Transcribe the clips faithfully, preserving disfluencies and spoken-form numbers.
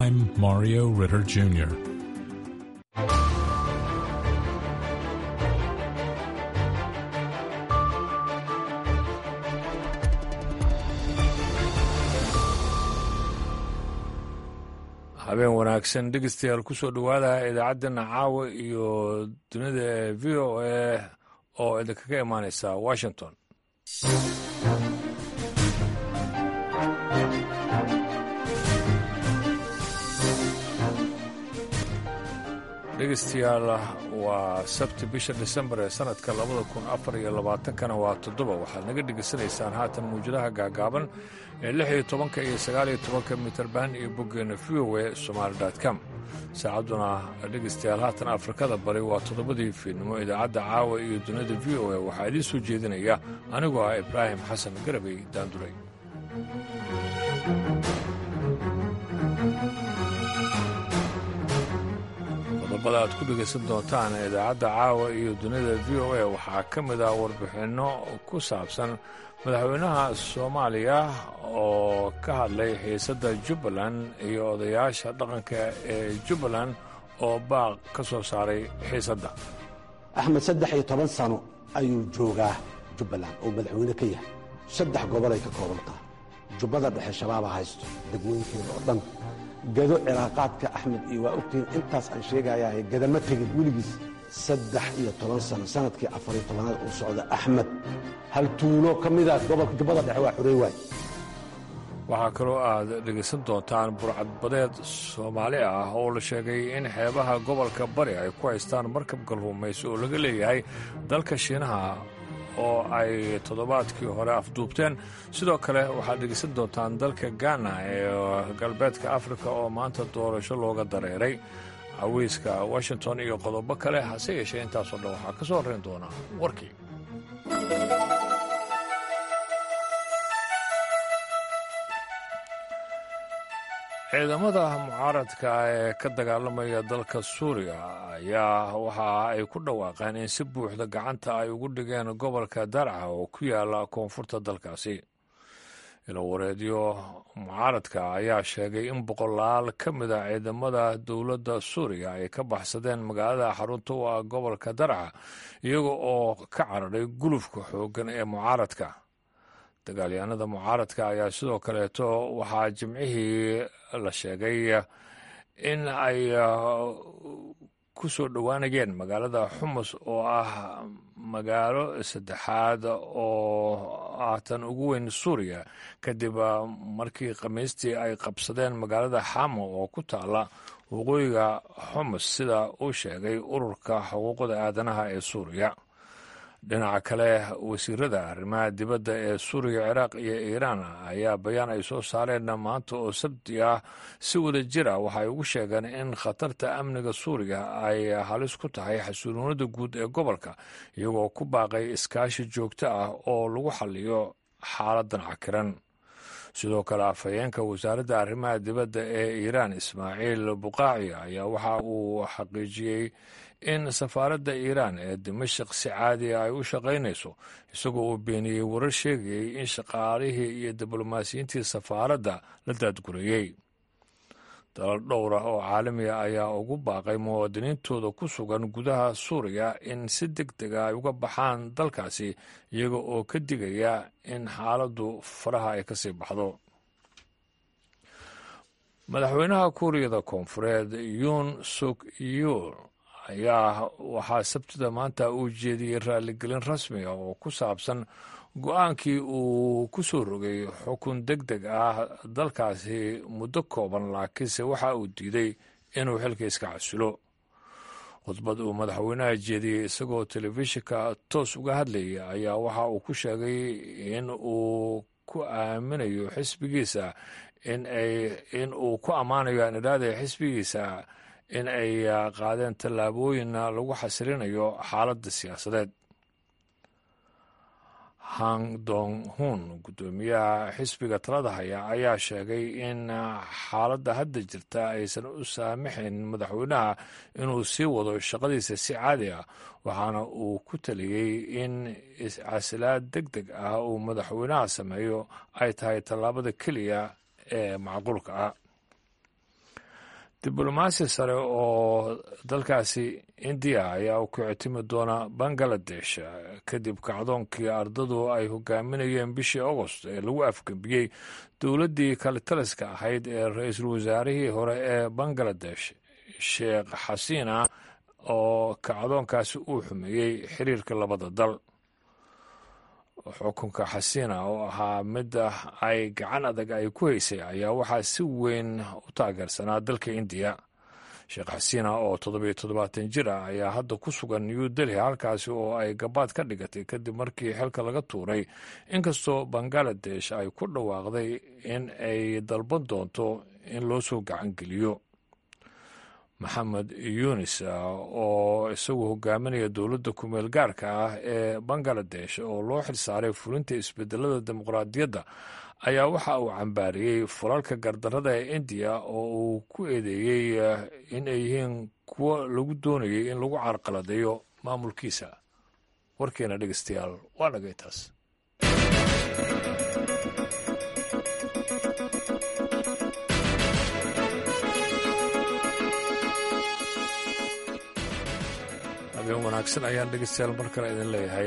I'm Mario Ritter Junior habeen wanaagsan dhegeystayaal ku soo dhowaada idaacaddeena caawa iyo dunida ee v o a oo idinkaga imaaneysa washington. dhegeystayaal waa sabti bisha disembar ee sanadka labada kun afar iyo labaatankana waa toddoba. waxaad naga dhegeysanaysaan haatan mawjadaha gaagaaban ee lix iyo tobanka iyo sagaal iyo tobanka mitirban iyo boggeena v o a somaali dot com. saacadduna dhegeystayaal haatan afrikada bari waa toddobadii fiidnimo. idaacadda caawa iyo dunida v o a waxaa idiin soo jeedinaya anigoo ah ibraahim xasan garabey daanduray. qodobada aad ku dhegaysan doontaan idaacadda caawa iyo dunida v o a waxaa ka mid ah warbixinno ku saabsan madaxweynaha soomaaliya oo ka hadlay xiisadda jubbaland iyo odayaasha dhaqanka ee jubbaland oo baaq ka soo saaray xiisadda. axmed saddex iyo toban sano ayuu joogaa jubbaland oo madaxweyne ka yahay. saddex gobol ay ka kooban tahay. jubbada dhexe shabaaba haysto degmooyinkeeda oo dhan. gado cilaaqaadka axmed iyo waa ogtihiin intaas aan sheegayahay gadama tegin weligiis. saddex iyo toban sano sanadkii afariyo tobanaad uu socda axmed hal tuulo ka mida gobolka jubbada dhexe waa xurey waay. waxaa kaloo aad dhegaysan doontaan burcadbadeed soomaali ah oo la sheegay in xeebaha gobolka bari ay ku haystaan markab galhuumaysi oo laga leeyahay dalka shiinaha oo ay toddobaadkii hore afduubteen. sidoo kale waxaad dhegaysan doontaan dalka gaana ee galbeedka afrika oo maanta doorasho looga dareeray. haweyska washington iyo qodobo kale hase yeeshee intaasoo dhan waxaa ka soo horrayn doonaa warkii. ciidamada mucaaradka ee ka dagaalamaya dalka suuriya ayaa waxa ay ku dhawaaqeen in si buuxda gacanta ay ugu dhigeen gobolka darca oo ku yaala koonfurta dalkaasi. ilowareedyo mucaaradka ayaa sheegay in boqolaal ka mid a ciidamada dowladda suuriya ay ka baxsadeen magaalada xarunta u ah gobolka darca iyaga oo ka cararay gulufka xooggan ee mucaaradka. dagaalyahanada mucaaradka ayaa sidoo kaleeto waxaa jimcihii la sheegay in ay ku soo dhowaanayeen magaalada xumus oo ah magaalo saddexaad oo aatan ugu weyn suuriya kadib markii khamiistii ay qabsadeen magaalada xamo oo ku taala waqooyiga xumus sida uu sheegay ururka xuquuqda aadanaha ee suuriya. dhinaca kale wasiirada arrimaha dibadda ee suuriya ciraaq iyo iiraan ayaa bayaan ay soo saareen maanta oo sabti ah si wada jir ah waxay ugu sheegeen in khatarta amniga suuriya ay halis ku tahay xasuulinada guud ee gobolka iyagoo ku baaqay iskaashi joogto ah oo lagu xalliyo xaaladan cakiran. sidoo kale afhayeenka wasaaradda arrimaha dibadda ee iiraan ismaaciil buqaaci ayaa waxa uu xaqiijiyey in safaaradda iiraan ee dimashik si caadi ay u shaqaynayso isagoo uu beeniyey warar sheegayay in shaqaalihii iyo diblomaasiyiintii safaaradda la daadgurayey. dalal dhowr ah oo caalamiga ayaa ugu baaqay muwaadiniintooda ku sugan gudaha suuriya in si deg dega ay uga baxaan dalkaasi iyaga oo ka digaya in xaaladdu faraha ay ka sii baxdo. madaxweynaha kuuriyada koonfureed yuun suk yuul ayaa waxaa sabtida maanta uu jeediyey raaligelin rasmi ah oo ku saabsan go-aankii uu ku soo rogay xukun deg deg ah dalkaasi muddo kooban laakiinse waxa uu diiday inuu xilka iska casilo. khudbad uu madaxweynaha jeediyey isagoo telefishinka toos uga hadlayay ayaa waxa uu ku sheegay in uu ku aaminayo xisbigiisa in uu ku ammaanayo anidhaada xisbigiisa in ay qaadeen tallaabooyin lagu xasilinayo xaaladda siyaasadeed. hang dong hun guddoomiyaha xisbiga talada haya ayaa sheegay in xaaladda hadda jirta aysan u saamaxayn madaxweynaha inuu sii wado shaqadiisa si caadi ah waxaana uu ku taliyey in iscasilaad deg deg ah uu madaxweynaha sameeyo ay tahay tallaabada keliya ee macquulka ah. diblomaasi sare oo dalkaasi indiya ayaa u kicitimi doona bangaladesh kadib kacdoonkii ardadu ay hogaaminayeen bishii agost ee lagu afgembiyey dowladdii kalitaliska ahayd ee ra-iisul wasaarihii hore ee bangaladesh sheekh xasiina oo kacdoonkaasi uu xumeeyey xiriirka labada dal. xukunka xasiina oo ahaa midda ay gacan adag ay ku haysay ayaa waxaa si weyn u taageersanaa dalka indiya. sheekh xasiina oo toddobiyo toddobaatan jir ah ayaa hadda ku sugan new delhi halkaasi oo ay gabaad ka dhigatay kadib markii xilka laga tuuray inkastoo bangaladesh ay ku dhawaaqday in ay dalban doonto in loo soo gacangeliyo. maxamed yunis oo isagu hogaaminaya dowladda kumeel gaarka ah ee bangaladesh oo loo xilsaaray fulinta isbedelada dimuqraadiyadda ayaa waxa uu cambaariyey fulalka gardarrada ee indiya oo uu ku eedeeyey in ay yihiin kuwo lagu doonayay in lagu carqaladeeyo maamulkiisa. warkeena dhegeystayaal waa dhagay taas. habeen wanaagsan ayaan dhegeystayaal mar kale idin leeyahay.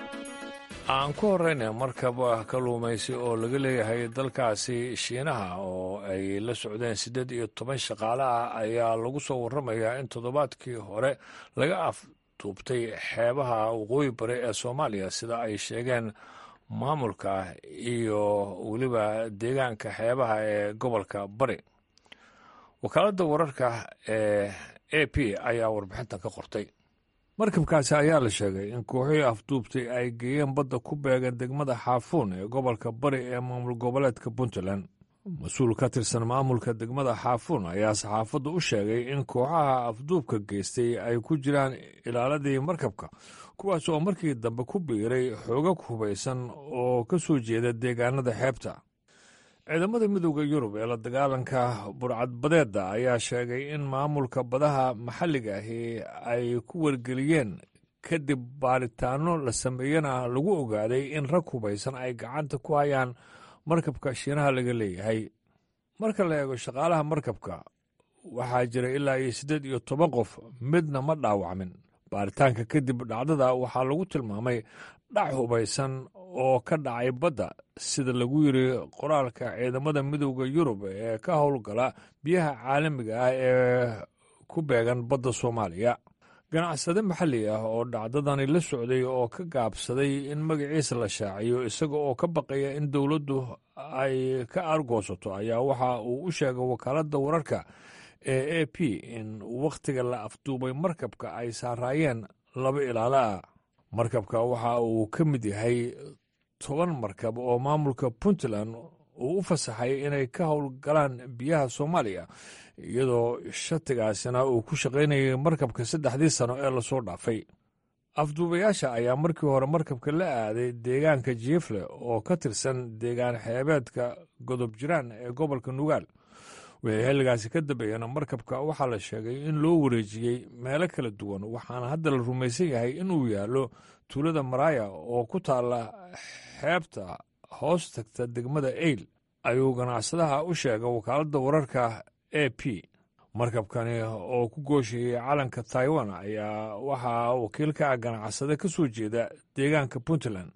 aan ku horeyna markaba kalluumaysi oo laga leeyahay dalkaasi shiinaha oo ay la socdeen siddeed iyo toban shaqaale ah ayaa lagu soo warramayaa in toddobaadkii hore laga afduubtay xeebaha waqooyi bari ee soomaaliya sida ay sheegeen maamulka iyo weliba deegaanka xeebaha ee gobolka bari. wakaaladda wararka ee a p ayaa warbixintan ka qortay. markabkaasi ayaa la sheegay in kooxihii afduubtay ay geeyeen badda ku beegan degmada xaafuun ee gobolka bari ee maamul goboleedka puntland. mas-uul ka tirsan maamulka degmada xaafuun ayaa saxaafadda u sheegay in kooxaha afduubka geystay ay ku jiraan ilaaladii markabka kuwaas oo markii dambe ku biiray xoogag hubaysan oo ka soo jeeda deegaanada xeebta. ciidamada midooda yurub ee la dagaalanka burcadbadeedda ayaa sheegay in maamulka badaha maxalliga ahi ay ku wargeliyeen kadib baaritaanno la sameeyena lagu ogaaday in rag hubaysan ay gacanta ku hayaan markabka shiinaha laga leeyahay. marka la eego shaqaalaha markabka waxaa jira ilaa iyo siddeed iyo toban qof midna ma dhaawacmin. baaritaanka kadib dhacdada waxaa lagu tilmaamay dhac hubaysan oo ka dhacay badda sida lagu yiri qoraalka ciidamada midooda yurub ee ka howlgala biyaha caalamiga ah ee ku beegan badda soomaaliya. ganacsade maxalli ah oo dhacdadani la socday oo ka gaabsaday in magaciisa la shaaciyo isaga oo ka baqaya in dowladdu ay ka argoosato ayaa waxa uu u sheegay wakaaladda wararka ee a p in wakhtiga la afduubay markabka ay saaraayeen laba ilaalo ah. markabka waxa uu ka mid yahay toban markab oo maamulka puntland uu u fasaxay inay ka howlgalaan biyaha soomaaliya iyadoo shatigaasina uu ku shaqaynayay markabka saddexdii sano ee lasoo dhaafay. afduubayaasha ayaa markii hore markabka la aaday deegaanka jiifle oo ka tirsan deegaan xeebeedka godob jiraan ee gobolka nugaal. wixii xilligaasi ka dambeeyana markabka waxaa la sheegay in loo wareejiyey meelo kala duwan waxaana hadda la rumaysan yahay inuu yaallo tuulada maraaya oo ku taalla xeebta hoos tagta degmada eyl ayuu ganacsadaha u sheegay wakaaladda wararka a p. markabkani oo ku gooshayey calanka taiwan ayaa waxaa wakiilka ah ganacsade ka soo jeeda deegaanka puntland.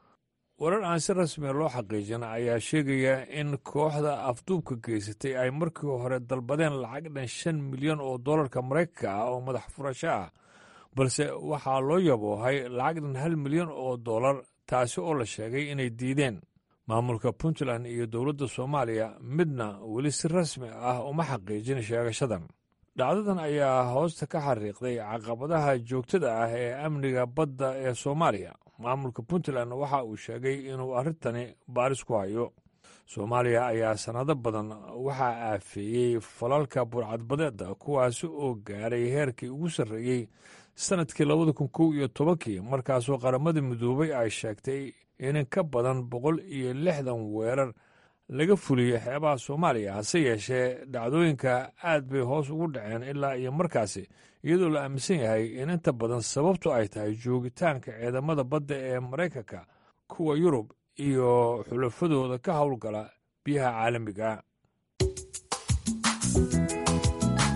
warar aan si rasmiya loo xaqiijin ayaa sheegaya in kooxda afduubka geysatay ay markii hore dalbadeen lacag dhan shan milyan oo dollarka maraykanka ah oo madax furasho ah balse waxaa loo yaboohay lacag dhan hal milyan oo dollar taasi oo la sheegay inay diideen. maamulka puntland iyo dowladda soomaaliya midna weli si rasmi ah uma xaqiijin sheegashadan. dhacdadan ayaa hoosta ka xariiqday caqabadaha joogtada ah ee amniga badda ee soomaaliya. maamulka puntland waxa uu sheegay inuu arrintani baaris ku hayo. soomaaliya ayaa sannado badan waxaa aafeeyey falalka burcadbadeedda kuwaasi oo gaaray heerkii ugu sarreeyey sannadkii labada kun kow iyo tobankii markaasoo qaramada midoobay ay sheegtay in ka badan boqol iyo lixdan weerar laga fuliyey xeebaha soomaaliya. hase yeeshee dhacdooyinka aad bay hoos ugu dhaceen ilaa iyo markaasi iyadoo la aaminsan yahay in inta badan sababtu ay tahay joogitaanka ciidamada badda ee maraykanka kuwa yurub iyo xulafadooda ka howlgala biyaha caalamiga.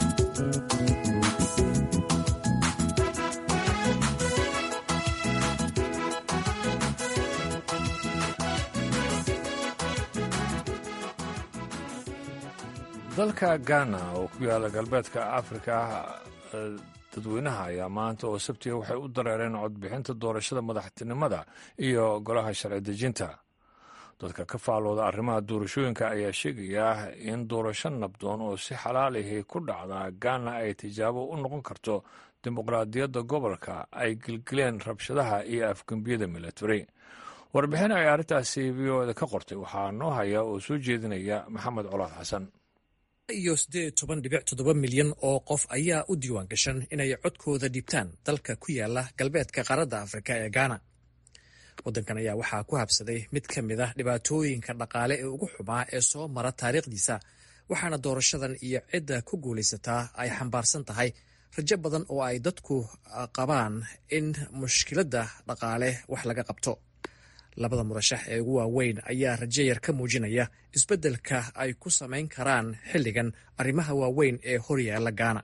dalka Ghana oo ku yaala galbeedka Afrika dadweynaha ayaa maanta oo sabtiga waxay u dareereen codbixinta doorashada madaxtinimada iyo golaha sharci dejinta. dadka ka faalooda arrimaha doorashooyinka ayaa sheegaya in doorasho nabdoon oo si xalaal ah ku dhacda Ghana ay tijaabo u noqon karto dimuqraadiyadda gobolka ay gilgileen rabshadaha iyo afgambiyada military. warbixin ay arrintaasi v o da ka qortay waxaa noo haya oo soo jeedinaya Maxamed Colaad Xasan. iyo siddeed iyo toban dhibic toddoba milyan oo qof ayaa u diiwaan gashan inay codkooda dhiibtaan dalka ku yaala galbeedka qaaradda Afrika ee Ghana. waddankan ayaa waxaa ku habsaday mid ka mid ah dhibaatooyinka dhaqaale ee ugu xumaa ee soo mara taariikhdiisa, waxaana doorashadan iyo cidda ku guulaysataa ay xambaarsan tahay rajo badan oo ay dadku qabaan in mushkiladda dhaqaale wax laga qabto. labada murashax ee ugu waaweyn ayaa rajo yar ka muujinaya isbeddelka ay ku samayn karaan xilligan arrimaha waaweyn ee horyaala Ghana.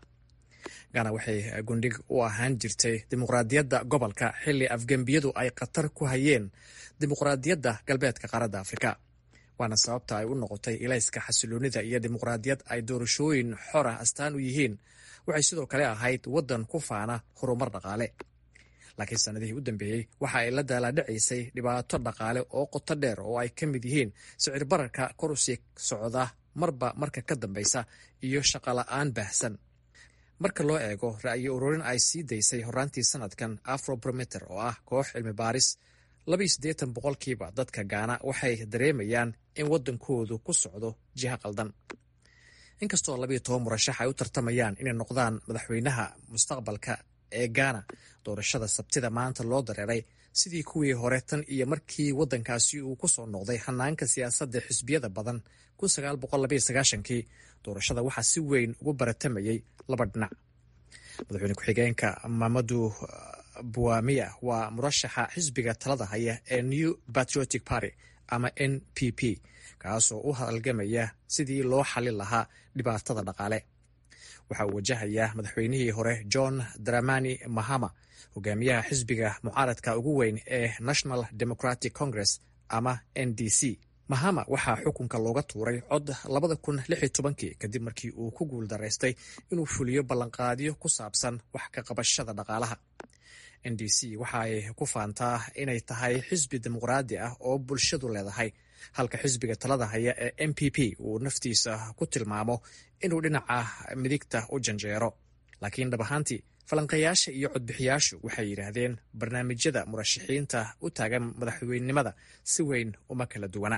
Ghana waxay gundhig u ahaan jirtay dimuqraadiyadda gobolka xilli afgambiyadu ay khatar ku hayeen dimuqraadiyadda galbeedka qaaradda Afrika, waana sababta ay u noqotay ilayska xasiloonida iyo dimuqraadiyad ay doorashooyin xor ah astaan u yihiin. waxay sidoo kale ahayd waddan ku faana horumar dhaqaale, laakiin sanadihii u dambeeyey waxa ay la daalaadhacaysay dhibaato dhaqaale oo qoto dheer oo ay ka mid yihiin sicir bararka kor u sii socda marba marka ka dambaysa iyo shaqola'aan baahsan. marka loo eego ra'yi ururin ay sii daysay horaantii sanadkan Afrobarometer oo ah koox cilmi baaris, laba iyo siddeetan boqolkiiba dadka Ghana waxay dareemayaan in waddankoodu ku socdo jiha qaldan. inkastoo laba iyo toban murashax ay u tartamayaan inay noqdaan madaxweynaha mustaqbalka ee Ghana, doorashada sabtida maanta loo dareeray sidii kuwii hore tan iyo markii waddankaasi uu ku soo noqday hanaanka siyaasadda xisbiyada badan kun sagaal boqol laba iyo sagaashankii. doorashada waxaa si weyn ugu baratamayey laba dhinac. madaxweyne ku-xigeenka Mamadou Bouamia waa murashaxa xisbiga talada haya ee New Patriotic Party ama N P P, kaasoo u halgamaya sidii loo xalin lahaa dhibaatada dhaqaale. waxa uu wajahayaa madaxweynihii hore John Dramani Mahama, hogaamiyaha xisbiga mucaaradka ugu weyn ee National Democratic Congress ama N D C. Mahama waxaa xukunka looga tuuray cod labada kun lix iyo tobankii kadib markii uu ku guuldaraystay inuu fuliyo ballanqaadyo ku saabsan wax ka qabashada dhaqaalaha. N D C waxa ay ku faantaa inay tahay xisbi dimuqraadi ah oo bulshadu leedahay, halka xisbiga talada haya ee N P P uu naftiisa ku tilmaamo inuu dhinaca midigta u janjeero. laakiin dhab ahaantii falanqayaasha iyo codbixiyaashu waxay yidhaahdeen barnaamijyada murashaxiinta u taagan madaxweynenimada si weyn uma kala duwana.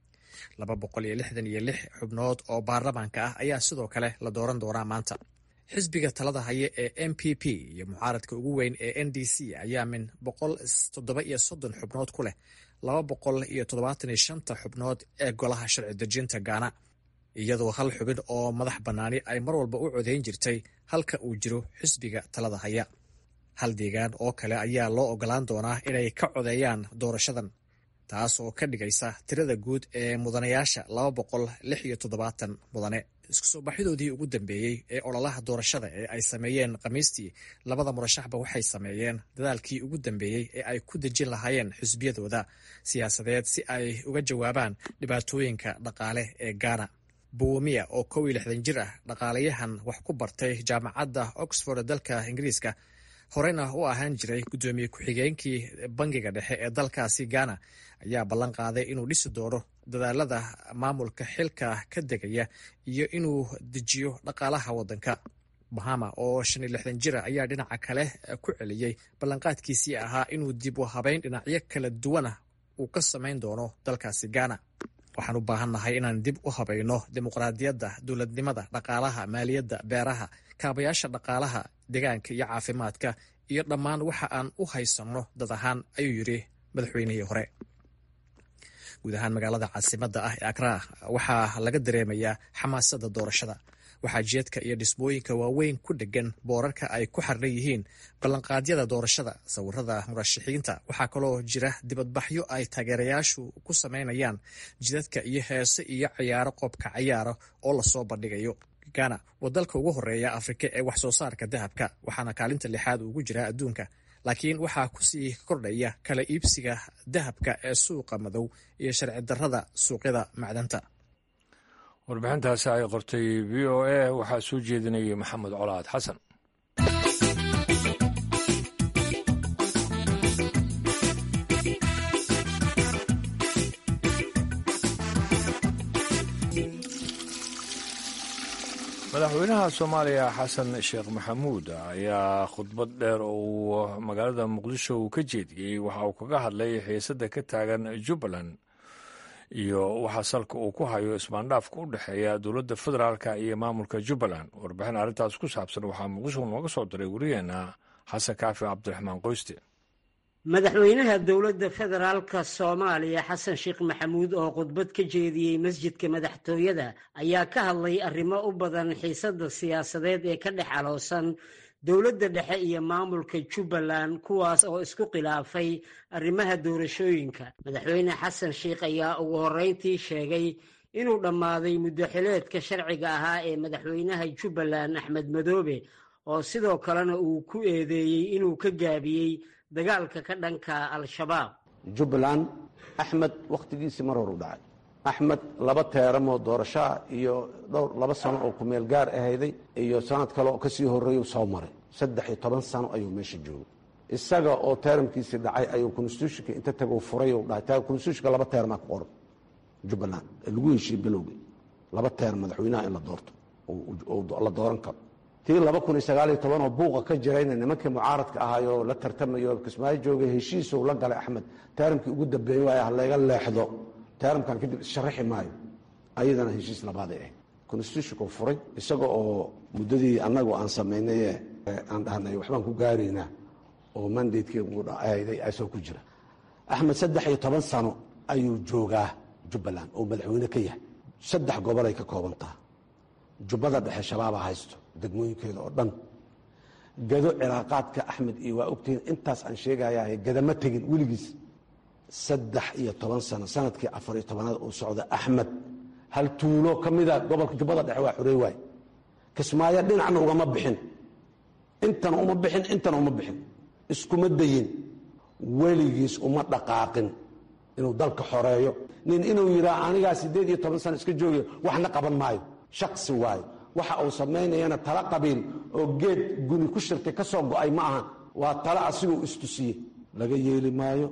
laba boqol iyo lixdan iyo lix xubnood oo baarlamaanka ah ayaa sidoo kale la dooran doonaa maanta. xisbiga talada haya ee N P P iyo mucaaradka ugu weyn ee N D C ayaa min boqol toddoba iyo soddon xubnood ku leh laba boqol iyo toddobaatan iyo shanta xubnood ee golaha sharci dejinta Ghana, iyadoo hal xubin oo madax bannaani ay mar walba u codayn jirtay halka uu jiro xisbiga talada haya. hal deegaan oo kale ayaa loo ogolaan doonaa inay ka codeeyaan doorashadan, taas oo ka dhigaysa tirada guud ee mudanayaasha laba boqol lix iyo toddobaatan mudane. isku soo baxyadoodii ugu dambeeyey ee ololaha doorashada ee ay sameeyeen khamiistii, labada murashaxba waxay sameeyeen dadaalkii ugu dambeeyey ee ay ku dejin lahaayeen xisbiyadooda siyaasadeed si ay uga jawaabaan dhibaatooyinka dhaqaale ee Ghana. Bouamia oo kow iyo lixdan jir ah, dhaqaalayahan wax ku bartay jaamacadda Oxford dalka Ingiriiska, horeyna u ahaan jiray guddoomiye ku-xigeenkii bangiga dhexe ee dalkaasi Ghana, ayaa ballan qaaday inuu dhisi doono dadaalada maamulka xilka ka degaya iyo inuu dejiyo dhaqaalaha waddanka. Mahama oo shan iyo lixdan jira ayaa dhinaca kale ku celiyey ballanqaadkiisii ahaa inuu dib u habeyn dhinacyo kala duwana uu ka samayn doono dalkaasi Ghana. waxaan u baahannahay inaan dib u habayno dimuqraadiyadda, dowladnimada, dhaqaalaha, maaliyadda, beeraha, kaabayaasha dhaqaalaha, deegaanka iyo caafimaadka, iyo dhammaan waxa aan u haysanno dad ahaan, ayuu yidhi madaxweynihii hore. guud ahaan magaalada caasimadda ah ee Accra waxaa laga dareemayaa xamaasadda doorashada. waxaa jeedka iyo dhismooyinka waaweyn ku dhegan boorarka ay ku xarran yihiin ballanqaadyada doorashada, sawirada murashaxiinta. waxaa kaloo jira dibadbaxyo ay taageerayaashu ku samaynayaan jidadka iyo heese iyo ciyaaro qoobka cayaara oo lasoo bandhigayo. Ghana waa dalka ugu horeeya Afrika ee wax soo saarka dahabka, waxaana kaalinta lixaad ugu jira adduunka, laakiin waxaa kusii kordhaya kala iibsiga dahabka ee suuqa madow iyo sharci darrada suuqyada macdanta. warbixintaasi ay qortay v o a waxaa soo jeedinayay maxamed colaad xasan. madaxweynaha soomaaliya xasan sheekh maxamuud ayaa khudbad dheer oo uu magaalada muqdisho uu ka jeediyey waxa uu kaga hadlay xiisadda ka taagan jubbaland iyo waxa salka uu ku hayo ismaandhaafka u dhexeeya dowladda federaalka iyo maamulka jubbaland. warbixin arrintaas ku saabsan waxaa muqdisho nooga soo diray wariyeena xasan kaafi cabdiraxmaan qoyste. madaxweynaha dowladda federaalka soomaaliya xasan sheekh maxamuud oo khudbad ka jeediyey masjidka madaxtooyada ayaa ka hadlay arrimo u badan xiisadda siyaasadeed ee ka dhex aloosan dowladda dhexe iyo maamulka jubbaland kuwaas oo isku khilaafay arrimaha doorashooyinka. madaxweyne xasan sheekh ayaa ugu horreyntii sheegay inuu dhammaaday muddo xileedka sharciga ahaa ee madaxweynaha jubbaland axmed madoobe oo sidoo kalena uu ku eedeeyey inuu ka gaabiyey dagaalka ka dhanka al-shabaab. jubbaland axmed wakhtigiisii mar hor u dhacay. axmed laba teeramoo doorashaa iyo dhowr laba sano oo kumeel gaar ahayday iyo sanad kale oo ka sii horreeyuu soo maray. saddex iyo toban sano ayuu meesha joogay. isaga oo teeramkiisii dhacay ayuu konstitutionka inta taguu furay u dhahay konstitutionka laba teermaa ku qoran jubbaland ee lagu heshiiyey bilowgii laba teer madaxweynaha in la doorto oo la dooran karo. tii laba kun iyo sagaal iyo toban oo buuqa ka jirayna nimankii mucaaradka ahaayoo la tartamayo kismaayo joogay heshiisuu la galay axmed teeramkii ugu dambeeyey waay halayga leexdo teeramkan kadib issharaxi maayo ayadana heshiis labaaday ahayd. constitutionkuu furay isaga oo muddadii annagu aan samaynaye aan dhahnay waxbaan ku gaaraynaa oo mandatekii ahayday asoo ku jira. axmed saddex iyo toban sano ayuu joogaa jubbaland oo madaxweyne ka yahay. saddex gobolay ka koobantaha. jubbada dhexe shabaaba haysto degmooyinkeeda oo dhan. gado cilaaqaadka axmed iyo waa ogtihiin intaas aan sheegayahay gadama tegin weligiis. saddex iyo toban sano sanadkii afar iyo tobanaad uu socda axmed hal tuulo ka mida gobolka jubbada dhexe waa xurey waay. kismaayo dhinacna ugama bixin, intana uma bixin, intana uma bixin, iskuma dayin, weligiis uma dhaqaaqin inuu dalka xoreeyo. nin inuu yidhaa anigaa siddeed iyo toban sano iska joogayo waxna qaban maayo shaksi waayo. waxa uu samaynayana tala qabiil oo geed guni ku shirtay ka soo go'ay ma aha, waa tala asiguu istusiyey. laga yeeli maayo,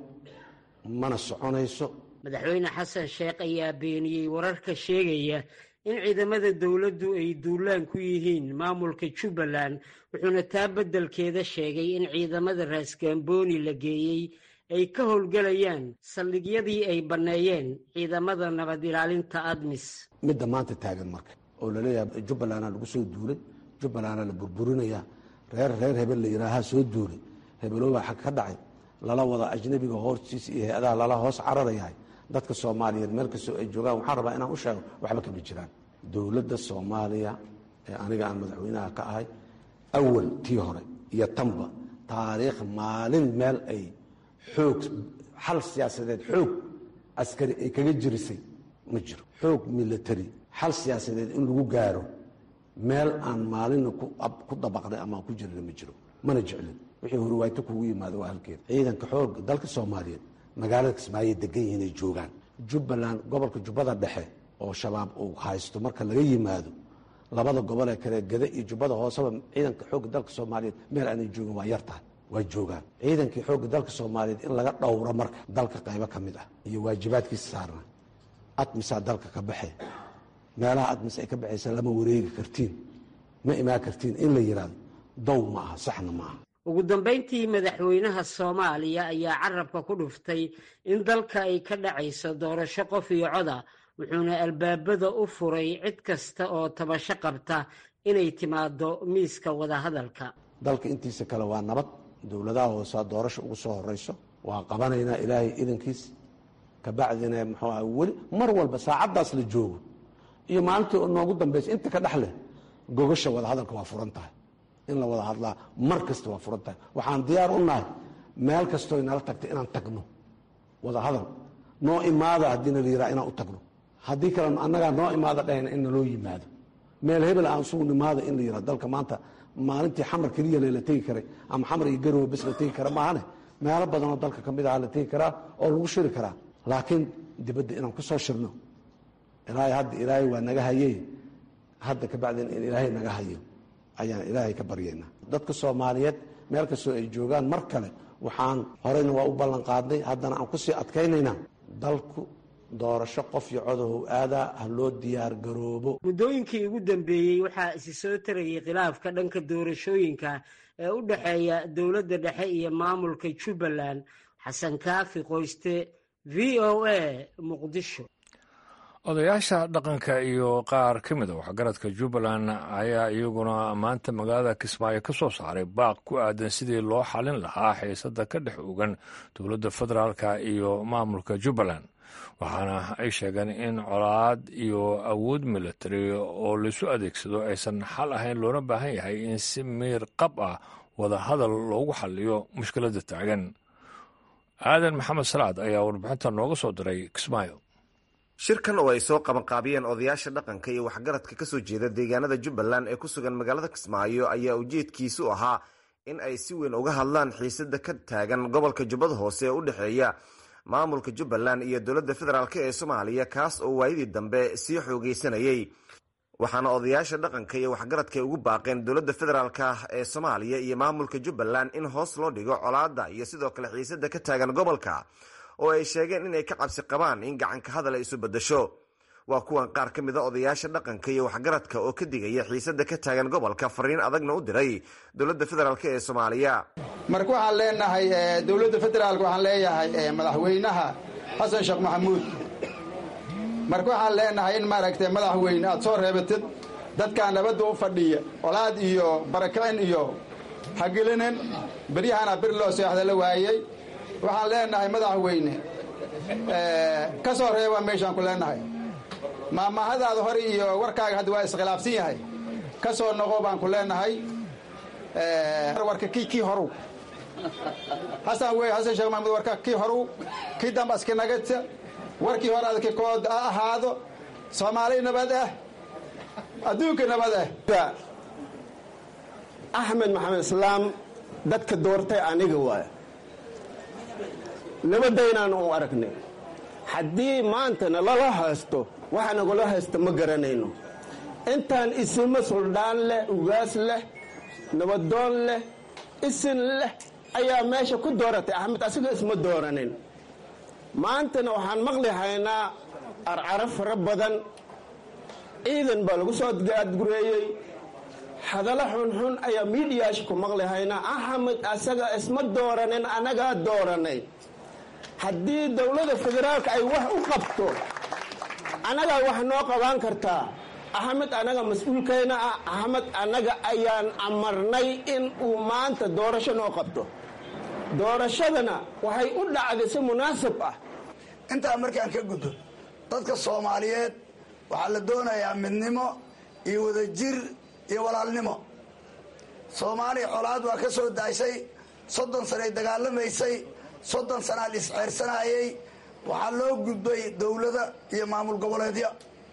mana soconayso. madaxweyne xasan sheekh ayaa beeniyey wararka sheegaya in ciidamada dowladdu ay duulaan ku yihiin maamulka jubbaland, wuxuuna taa beddelkeeda sheegay in ciidamada raasgaambooni la geeyey ay ka howlgelayaan saldhigyadii ay banneeyeen ciidamada nabad ilaalinta admis. midda maanta taagan marka oo laleeyahay jubbalandaa lagu soo duulay, jubbalandaa la burburinayaa, reer reer hebel la yidhaahaa soo duulay, hebeloobaa xag ka dhacay, lala wada ajnabiga hoortiisa iyo hay-adaha lala hoos cararayahay. dadka soomaaliyeed meel kastoo ay joogaan waxaan rabaa inaan u sheego waxba kama jiraan. dowladda soomaaliya ee aniga aan madaxweynaha ka ahay awal tii hore iyo tanba taariikh maalin meel ay xoog xal siyaasadeed xoog askari ay kaga jirisay ma jiro. xoog military xal siyaasadeed in lagu gaaro meel aan maalinna ku dabaqnay ama ku jirina ma jiro, mana jeclin. wixii horwaayto kugu yimaado waa halkeeda. ciidanka xoog dalka soomaaliyeed magaalada kismaayo degan yihiin ay joogaan. jubbaland gobolka jubbada dhexe oo shabaab uu haysto marka laga yimaado labada gobol ee kale gada iyo jubbada hooseba ciidanka xoogga dalka soomaaliyeed meel aanay joogin waa yartahay, waa joogaan. ciidankii xoogga dalka soomaaliyeed in laga dhowro marka dalka qaybo ka mid ah iyo waajibaadkiisa saarna. admisaa dalka ka baxe, meelaha admis ay ka baxaysa lama wareegi kartiin, ma imaan kartiin in la yidhaahdo dow ma aha, saxna ma aha. ugu dambayntii madaxweynaha soomaaliya ayaa carabka ku dhuftay in dalka ay ka dhacayso doorasho qof iyo coda, wuxuuna albaabada u furay cid kasta oo tabasho qabta inay timaado miiska wadahadalka. dalka intiisa kale waa nabad, dowladaha hoosaa doorasho ugu soo horeyso, waa qabanaynaa ilaahay idankiis. kabacdina muxuu aha weli mar walba saacaddaas la joogo iyo maalintii noogu dambaysa inta ka dhex leh gogasha wadahadalka waa furan tahay. in la wada hadlaa mar kasta waa furan tahay. waxaan diyaar u nahay meel kastoo nala tagtay inaan tagno wada hadal. noo imaada haddii na la yidhaha inaan u tagno, haddii kale annagaa noo imaada dhahayna in naloo yimaado. meel hebel aan isugu nimaada in la yidhaha. dalka maanta maalintii xamar keliya lela tegi karay ama xamar iyo garowe bes la tegi kara maahane meelo badanoo dalka ka mid aha la tegi karaa oo lagu shiri karaa. laakiin dibadda inaan ku soo shirno ilaahay hadda ilaahay waa naga hayey hadda ka bacdeen in ilaahay naga hayo ayaan ilaahay ka baryaynaa. dadka soomaaliyeed meel kastoo ay joogaan mar kale waxaan horeyna waa u ballan qaadnay haddana aan ku sii adkaynaynaa dalku doorasho qof iyo codahow aadaa ha loo diyaar garoobo. muddooyinkii ugu dambeeyey waxaa isi soo tarayay khilaafka dhanka doorashooyinka ee u dhexeeya dowladda dhexe iyo maamulka jubbaland. xasan kaafi qoyste, v o a, muqdisho. odayaasha dhaqanka iyo qaar ka mid a waxgaradka jubbaland ayaa iyaguna maanta magaalada kismaayo ka soo saaray baaq ku aadan sidii loo xalin lahaa xiisada ka dhex ogan dowladda federaalka iyo maamulka jubbaland. waxaana ay sheegeen in colaad iyo awood military oo laisu adeegsado aysan xal ahayn, loona baahan yahay in si miir qab ah wada hadal loogu xaliyo mushkiladda taagan. aadan maxamed salaad ayaa warbixinta nooga soo diray kismaayo. shirkan oo ay soo qabanqaabiyeen odayaasha dhaqanka iyo waxgaradka ka soo jeeda deegaanada jubbaland ee ku sugan magaalada kismaayo ayaa ujeedkiisu ahaa in ay si weyn uga hadlaan xiisada ka taagan gobolka jubbada hoose ee u dhexeeya maamulka jubbaland iyo dowladda federaalk ee soomaaliya, kaas oo waayadii dambe sii xoogeysanayay. waxaana odayaasha dhaqanka iyo waxgaradka ugu baaqeen dowladda federaalk ee soomaaliya iyo maamulka jubbaland in hoos loo dhigo colaadda iyo sidoo kale xiisada ka taagan gobolka, oo ay sheegeen inay ka cabsi qabaan in gacanka hadal ay isu bedasho. waa kuwan qaar ka mid a odayaasha dhaqanka iyo waxgaradka oo ka digaya xiisada ka taagan gobolka, fariin adagna u diray dowladda federaalk ee soomaaliya. marka waxaan leenahay dowladda federaalk waxaan leeyahay madaxweynaha xasan sheekh maxamuud, marka waxaan leenahay in maaragtay madaxweyne aad soo reebatid dadkaa nabadda u fadhiya, colaad iyo barakicin iyo hagelinin beryahana bir loo seexda la waayey. waxaan leenahay madaxweyne ka soo reeba meeshaan ku leenahay maamahadaada hore iyo warkaaga hadda waa iskhilaafsan yahay, ka soo noqo baan ku leenahay. warka kii kii horu xasan wey xasan sheekh maxamuud, warka kii horu kii damba iska nagata, warkii hore adka kood ha ahaado. soomaali nabad ah, adduunka nabad ah. axmed maxamed islaam dadka doortay aniga waay, nabadaynaan u aragnay. haddii maantana lala haysto waxa nagula haysta ma garanayno. intaan isima suldaan leh, ugaas leh, nabadoon leh, isin leh ayaa meesha ku dooratay. axmed asiga isma dooranin. maantana waxaan maqli haynaa arcaro fara badan, ciidan baa lagu soo gaadgureeyey, hadallo xunxun ayaa miidiyaasha ku maqli haynaa. axmed asaga isma dooranin, annagaa dooranay. haddii dowladda federaalka ay wax u qabto annagaa wax noo qabaan kartaa. axmed annaga mas-uulkayna ah. axmed annaga ayaan amarnay in uu maanta doorasho noo qabto. doorashadana waxay u dhacday si munaasab ah. intaa markaan ka gudbo, dadka soomaaliyeed waxaa la doonayaa midnimo iyo wadajir iyo walaalnimo. soomaaliya colaad waa ka soo daashay, soddon sanay dagaalamaysay, soddon sanaa la isceersanaayey. waxaa loo gudbay dowlada iyo maamul goboleedyo.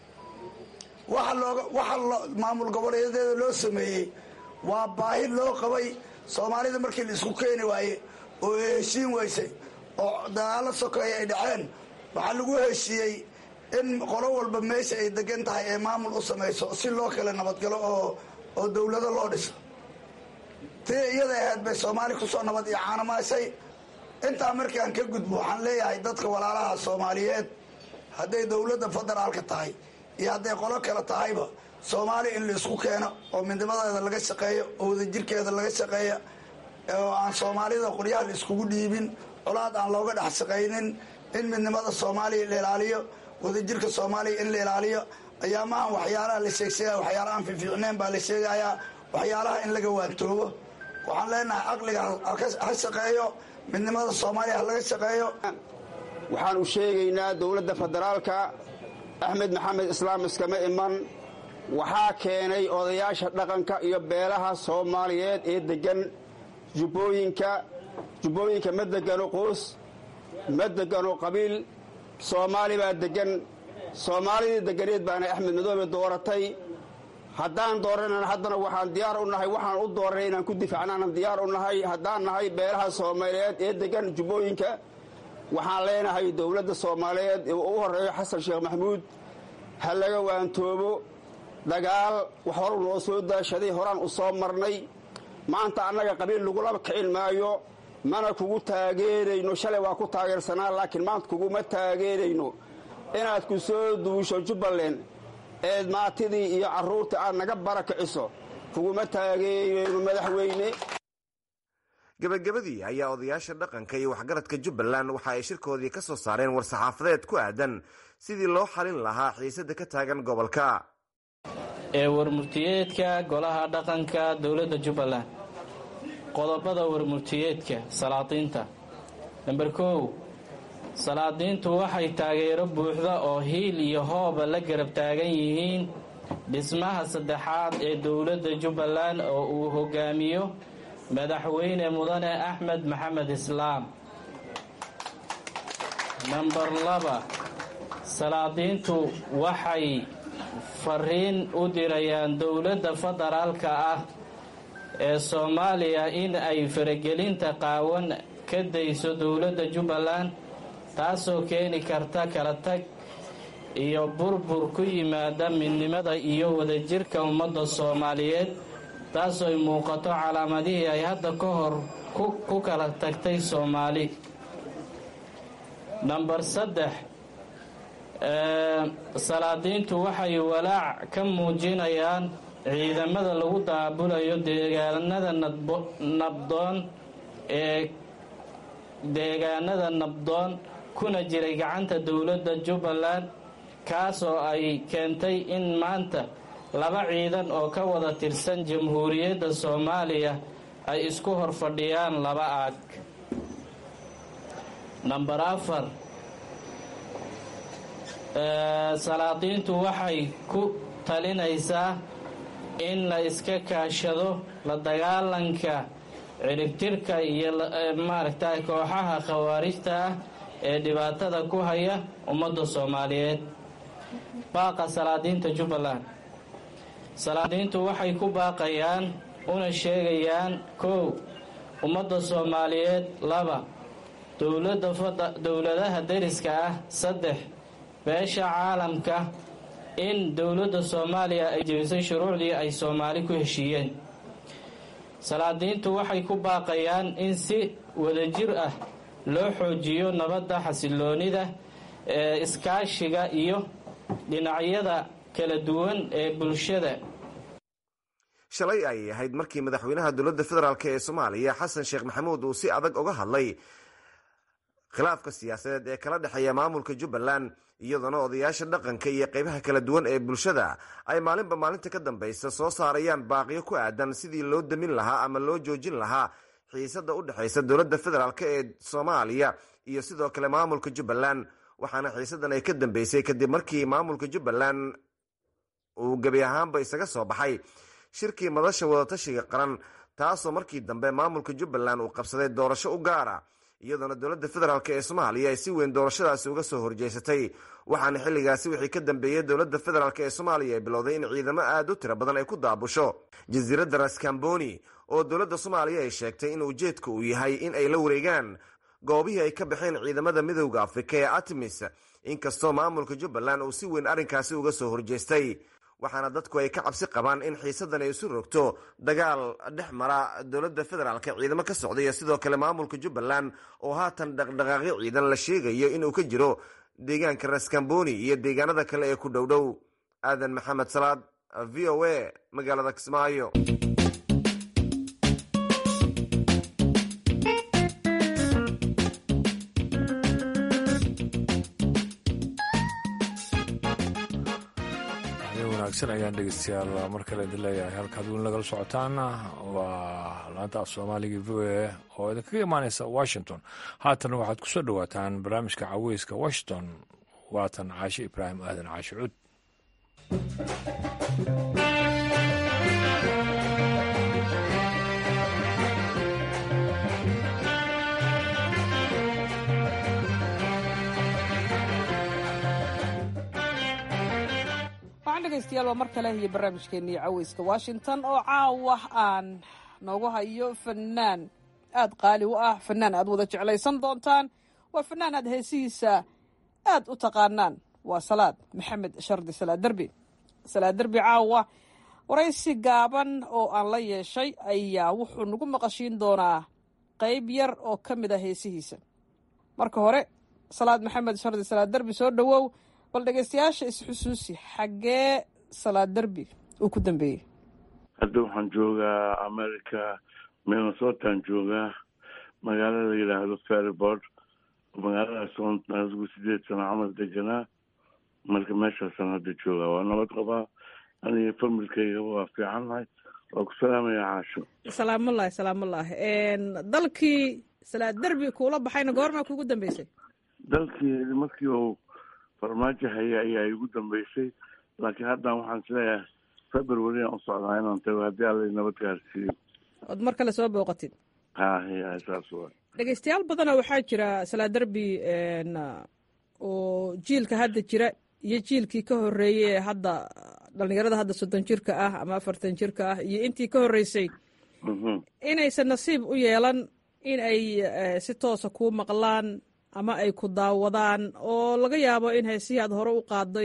waxa looga waxa maamul goboleedyada loo sameeyey waa baahi loo qabay. soomaalida markii la isku keeni waaye oo heshiin weysay oo dagaalo sokeeya ay dhaceen, waxaa lagu heshiiyey in qolo walba meesha ay degan tahay ee maamul u samayso si loo kala nabadgalo oo oo dowlado loo dhiso. tii iyada ahayd bay soomaali kusoo nabad iyo caanamaasay. intaa markaan ka gudbo, waxaan leeyahay dadka walaalaha soomaaliyeed, hadday dowladda federaalka tahay iyo hadday qolo kale tahayba, soomaaliya in la isku keeno oo midnimadeeda laga shaqeeyo oo wadajirkeeda laga shaqeeya, oo aan soomaalida qoryaha la iskugu dhiibin, colaad aan looga dhex shaqaynin, in midnimada soomaaliya la ilaaliyo, wadajirka soomaaliya in la ilaaliyo. ayaamahan waxyaalaha la sheegsheegaya, waxyaalaha aan fiifiicneen baa la sheegayaa, waxyaalaha in laga waantoobo. waxaan leenahay caqliga ha shaqeeyo, midnimada soomaaliya ha laga shaqeeyo. waxaan u sheegaynaa dowladda federaalka axmed maxamed islaam iskama iman. waxaa keenay odayaasha dhaqanka iyo beelaha soomaaliyeed ee degan jubbooyinka. jubbooyinka ma degano qoys, ma degano qabiil, soomaali baa degan. soomaalidii deganeed baana axmed madoobe dooratay. haddaan dooranana haddana waxaan diyaar u nahay, waxaan u dooranay inaan ku difaacnaanan diyaar u nahay. haddaan nahay beelaha soomaaliyeed ee degan jubbooyinka, waxaan leenahay dowladda soomaaliyeed ee u horeeyo xasan sheekh maxamuud, ha laga waantoobo dagaal wax hor noo soo daashaday horaan u soo marnay maanta annaga qabiil lagulaba kicin maayo mana kugu taageerayno shalay waa ku taageersanaa laakiin maanta kuguma taageerayno inaad ku soo duusho jubbaland eed maatidii iyo carruurtii aad naga barakiciso kuguma taageerayno madaxweyne. gabagabadii ayaa odayaasha dhaqanka iyo waxgaradka jubbaland waxa ay shirkoodii ka soo saareen war-saxaafadeed ku aadan sidii loo xalin lahaa xiisadda ka taagan gobolka. ee warmurtiyeedka golaha dhaqanka dowladda jubbaland qodobada warmurtiyeedka salaadiinta namber kow salaadiintu waxay taageero buuxda oo hiil iyo hooba la garab taagan yihiin dhismaha saddexaad ee dowladda jubbaland oo uu hogaamiyo madaxweyne mudane axmed maxamed islaam. namber laba salaadiintu waxay fariin u dirayaan dowladda federaalka ah ee soomaaliya in ay faragelinta qaawan ka dayso dowladda jubbaland taasoo keeni karta kala tag iyo burbur ku yimaada midnimada iyo wadajirka ummadda soomaaliyeed taasoo ay muuqato calaamadihii ay hadda ka hor ku kala tagtay soomaali. namber saddex salaadiintu waxay walaac ka muujinayaan ciidamada lagu daabulayo deegaanada nabdoon ee deegaanada nabdoon kuna jiray gacanta dowladda jubbaland kaasoo ay keentay in maanta laba ciidan oo ka wada tirsan jamhuuriyadda soomaaliya ay isku hor fadhiyaan laba aag. namber afar salaadiintu waxay ku talinaysaa in la iska kaashado la dagaalanka ciribtirka iyo maaragtay kooxaha khawaarijta ah ee dhibaatada ku haya ummadda soomaaliyeed. baaqa salaadiinta jubbaland salaadiintu waxay ku baaqayaan una sheegayaan kow ummadda soomaaliyeed, laba dowladaha deriska ah, saddex beesha caalamka in dowladda soomaaliya ay jebisay shuruucdii ay soomaali ku heshiiyeen. salaadiintu waxay ku baaqayaan in si wadajir ah loo xoojiyo nabadda, xasiloonida, iskaashiga iyo dhinacyada kala duwan ee bulshada. shalay ay ahayd markii madaxweynaha dowladda federaalk ee soomaaliya xasan sheekh maxamuud uu si adag uga hadlay khilaafka siyaasadeed ee kala dhexeeya maamulka jubbaland iyadoona odayaasha dhaqanka iyo qaybaha kala duwan ee bulshada ay maalinba maalinta ka dambaysa soo saarayaan baaqiyo ku aadan sidii loo damin lahaa ama loo joojin lahaa xiisadda u dhexaysa dowladda federaalk ee soomaaliya iyo sidoo kale maamulka jubbaland. waxaana xiisaddan ay ka dambeysay kadib markii maamulka jubbaland uu gebi ahaanba isaga soo baxay shirkii madasha wadatashiga qaran taasoo markii dambe maamulka jubbaland uu qabsaday doorasho u gaara iyadoona dowladda federaalk ee soomaaliya ay si weyn doorashadaasi uga soo horjeysatay. waxaana xilligaasi wixii ka dambeeyey dowladda federaalk ee soomaaliya ay bilowday in ciidamo aad u tiro badan ay ku daabusho jasiiradda raskamboni oo dowladda soomaaliya ay sheegtay in ujeedka uu yahay in ay la wareegaan goobihii ay ka baxeen ciidamada midowda afrika ee artemis inkastoo maamulka jubbaland uu si weyn arrinkaasi uga soo horjeestay. waxaana dadku ay ka cabsi qabaan in xiisaddan ay isu rogto dagaal dhex mara dowladda federaalk ciidamo ka socda iyo sidoo kale maamulka jubbaland oo haatan dhaqdhaqaaqyo ciidan la sheegayo inuu ka jiro deegaanka raskamboni iyo deegaanada kale ee ku dhowdhow. aadan maxamed salaad, v o a, magaalada kismaayo. ayaan dhegeystayaal mar kale idin leeyahay halkaad weyn lagala socotaana waa laanta af soomaaliga v o a oo idinkaga imaaneysa washington. haatan waxaad ku soo dhowaataan barnaamijka caweyska washington. waatan caashe ibraahim aadan caashe cud. dhegeystayaal waa mar kale iyo barnaamijkeennii caweyska washington oo caawa aan noogu hayo fanaan aad qaali u ah, fanaan aad wada jeclaysan doontaan. waa fanaan aad heesihiisa aad u taqaanaan, waa salaad maxamed shardi salaad derbi. salaad derbi caawa waraysi gaaban oo aan la yeeshay ayaa wuxuu nagu maqashiin doonaa qayb yar oo ka mid ah heesihiisa. marka hore salaad maxamed shardi salaad derbi soo dhowow, bal dhegeystayaasha isxusuusi xaggee salaad derbi uu ku dambeeyey. hadda waxaan joogaa america, minnesotaan joogaa, magaalada la yidhaahdo Fairport. magaaladaas oon anigu sideed sano camal deganaa, marka meeshaasaan hadda joogaa. waa nabad qabaa, aniga familkayga waa fiicannahay. waa ku salaamaya caasho. salaamullaahi salaamullaahi. dalkii salaad derbi kuula baxayna goormaa kuugu dambeysay? dalkii markii uu farmaajo haya ayaa igu dambeysay, laakiin haddan waxaan isleeyahay february aan u socdaa inaan tago haddii alla nabad gaarsiiyo. ood mar kale soo booqatid? ha ya saas waa. dhegeystayaal badana waxaa jira salaad derbi oo jiilka hadda jira iyo jiilkii ka horeeyey hadda dhalinyarada hadda soddon jirka ah ama afartan jirka ah iyo intii ka horeysay inaysan nasiib u yeelan in ay si toosa kuu maqlaan ama ay ku daawadaan, oo laga yaabo in heesihii aad hore u qaaday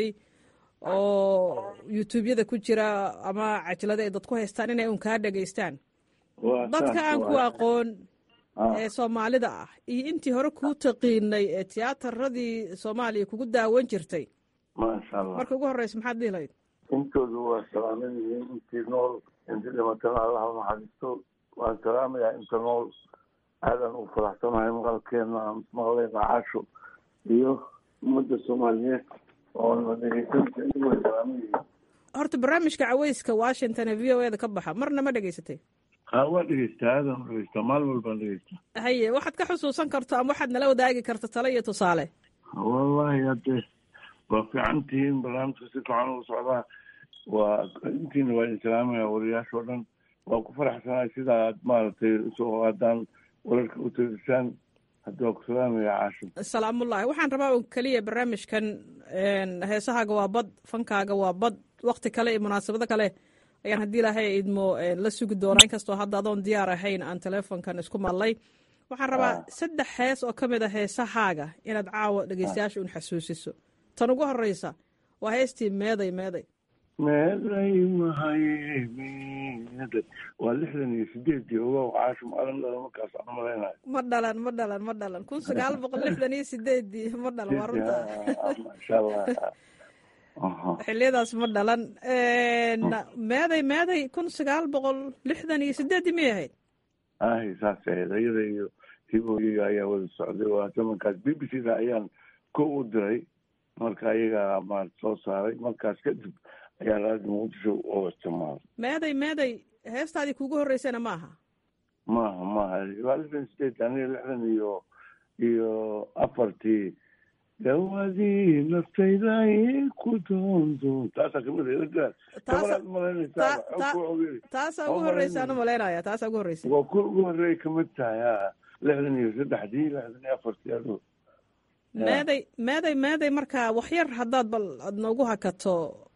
oo youtubeyada ku jira ama cajalada ay dad ku haystaan inay un kaa dhegaystaan. dadka aan ku aqoon ee soomaalida ah iyo intii hore kuu taqiinay ee tiyaatarradii soomaaliya kugu daawan jirtay, maasha allah, marka ugu horreysa maxaad dhihi lahayd? intoodu waa salaaman yihiin, intii nool intii dhimatana allaha naxariisto. waan salaamayaa inta nool. aadan u faraxsanahay maqalkeena aan maqlay caasho iyo ummadda soomaaliyeed oo na dhegeysanaysa way salaaman yihiin. horta barnaamijka caweyska washington ee v o eda ka baxa marna ma dhegeysatay? ha waa dhegeystaa, aadan u dhegeystaa, maalin walbaan dhegeystaa. haye waxaad ka xusuusan karto ama waxaad nala wadaagi karto talo iyo tusaale? wallahi hadde waa fiican tihiin, barnaamijka si fiican ugu socdaa. waa intiina waa idin salaamaya wariyaasha oo dhan. waa ku faraxsanahay sida aad maaragtay soo haddaan wararka u tegisaan. hadda waa ku salaamaya caasho. salaamullahi. waxaan rabaa un keliya barnaamijkan heesahaaga waa bad, fankaaga waa bad, wakti kale iyo munaasabado kale ayaan haddii ilaahay idmo la sugi doonaa, inkastoo hadda adoon diyaar ahayn aan teleefonkan isku mallay. waxaan rabaa saddex hees oo ka mid a heesahaaga inaad caawa dhegeystayaasha un xasuusiso. tan ugu horeysa waa heestii meeday meeday meeday mahay meeday. waa lixdan iyo sideedii ogow caasho maalin dhalan markaas aan malaynayo. ma dhalan ma dhalan ma dhalan kun sagaal boqol lixdan iyo sideedii ma dhalan. waa runta masha allah. xiliyadaas ma dhalan. meeday meeday kun sagaal boqol lixdan iyo sideedii miyay ahayd? ahy saas ahayd. iyada iyo hibooyiga ayaa wada socday. waa zamankaas b b c da ayaan ko u diray, marka ayaga maarad soo saaray. markaas kadib ayaa raadi muqdisho oo isticmaalay. meeday meeday heestaadii kuugu horreysana ma aha? maaha maaha waa lixdan sideed aniga lixdan iyo iyo afartii dawadii naftayda ku doondoon taasaa kamid taasaa ugu horreysaana malaynaya. taasaa ugu horreysa waa ku ugu horreey kamid tahay. a lixdan iyo saddexdii lixdan iyo afartii ado meeday meeday meeday marka waxyar haddaad bal aad noogu hakato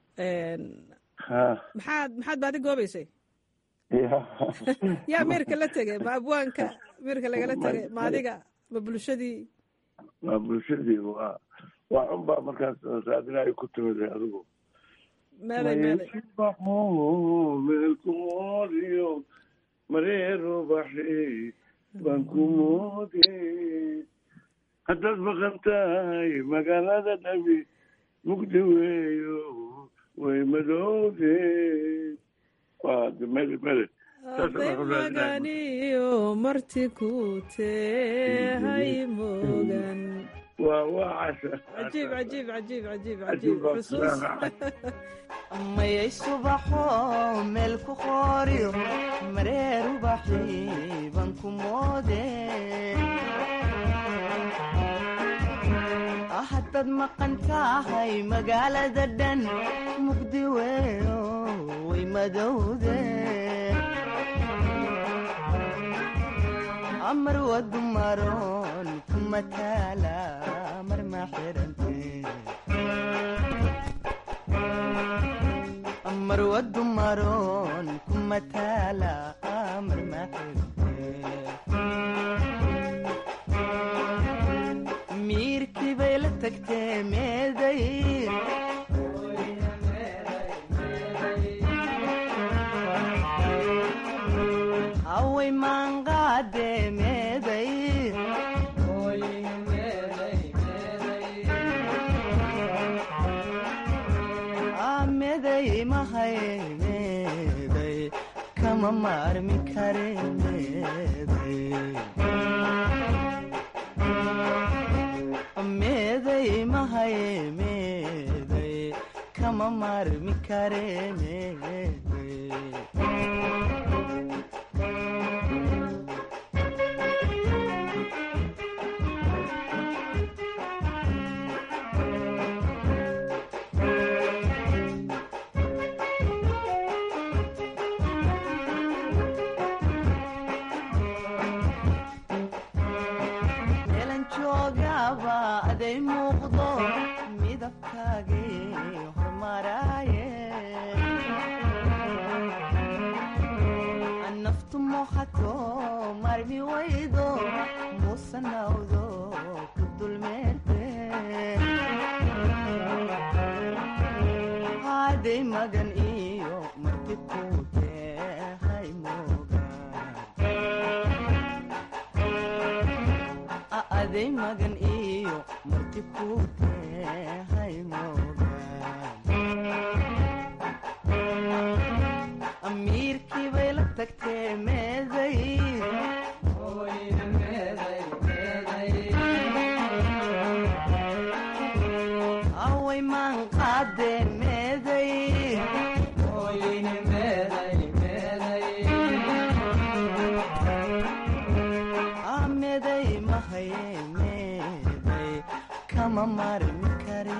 maxaad maxaad baadi goobeysay? yaa meerka la tegay? ma abwaanka meerka lagala tegay? ma adiga? ma bulshadii? waa bulshadii. waa waa cunbaa markaas raadina ay ku timid adigu. meeday meeday meelkumoodiyo mareero baxi baan ku moode haddaad maqan tahay magaalada dhabi mugdi weeyo way madowde. waa mele mele aday maganiyo marti ku tehay mogan. waa waa casha. cajiib cajiib cajiib cajiib cajiib xusuus. mayay subaxo meel ku qooriyo mareer ubaxi baan ku moode haddaad maqan tahay magaalada dhan mugdi weeyo way madowde amar wadu maroon kuma taala mar ma xirante amar wadu maroon kuma taala mar ma xirante miirkii bay la tagtee meeday maanqaade meeday meeday mahay meeday kama maarmi kare meeday meeday mahay meeday kama maarmi kare meeday aday muuqdo midabkaagii hormaraaye naftu muuqato marmi waydo muusanawdo ku dulmeerte aday magan iyo marti ku tehay moogaan aday magan iyo marti ku tehay moogaan amiirkii bay la tagtee meeday away maan qaade meeday meeday mahaye meeday kama maarmi kare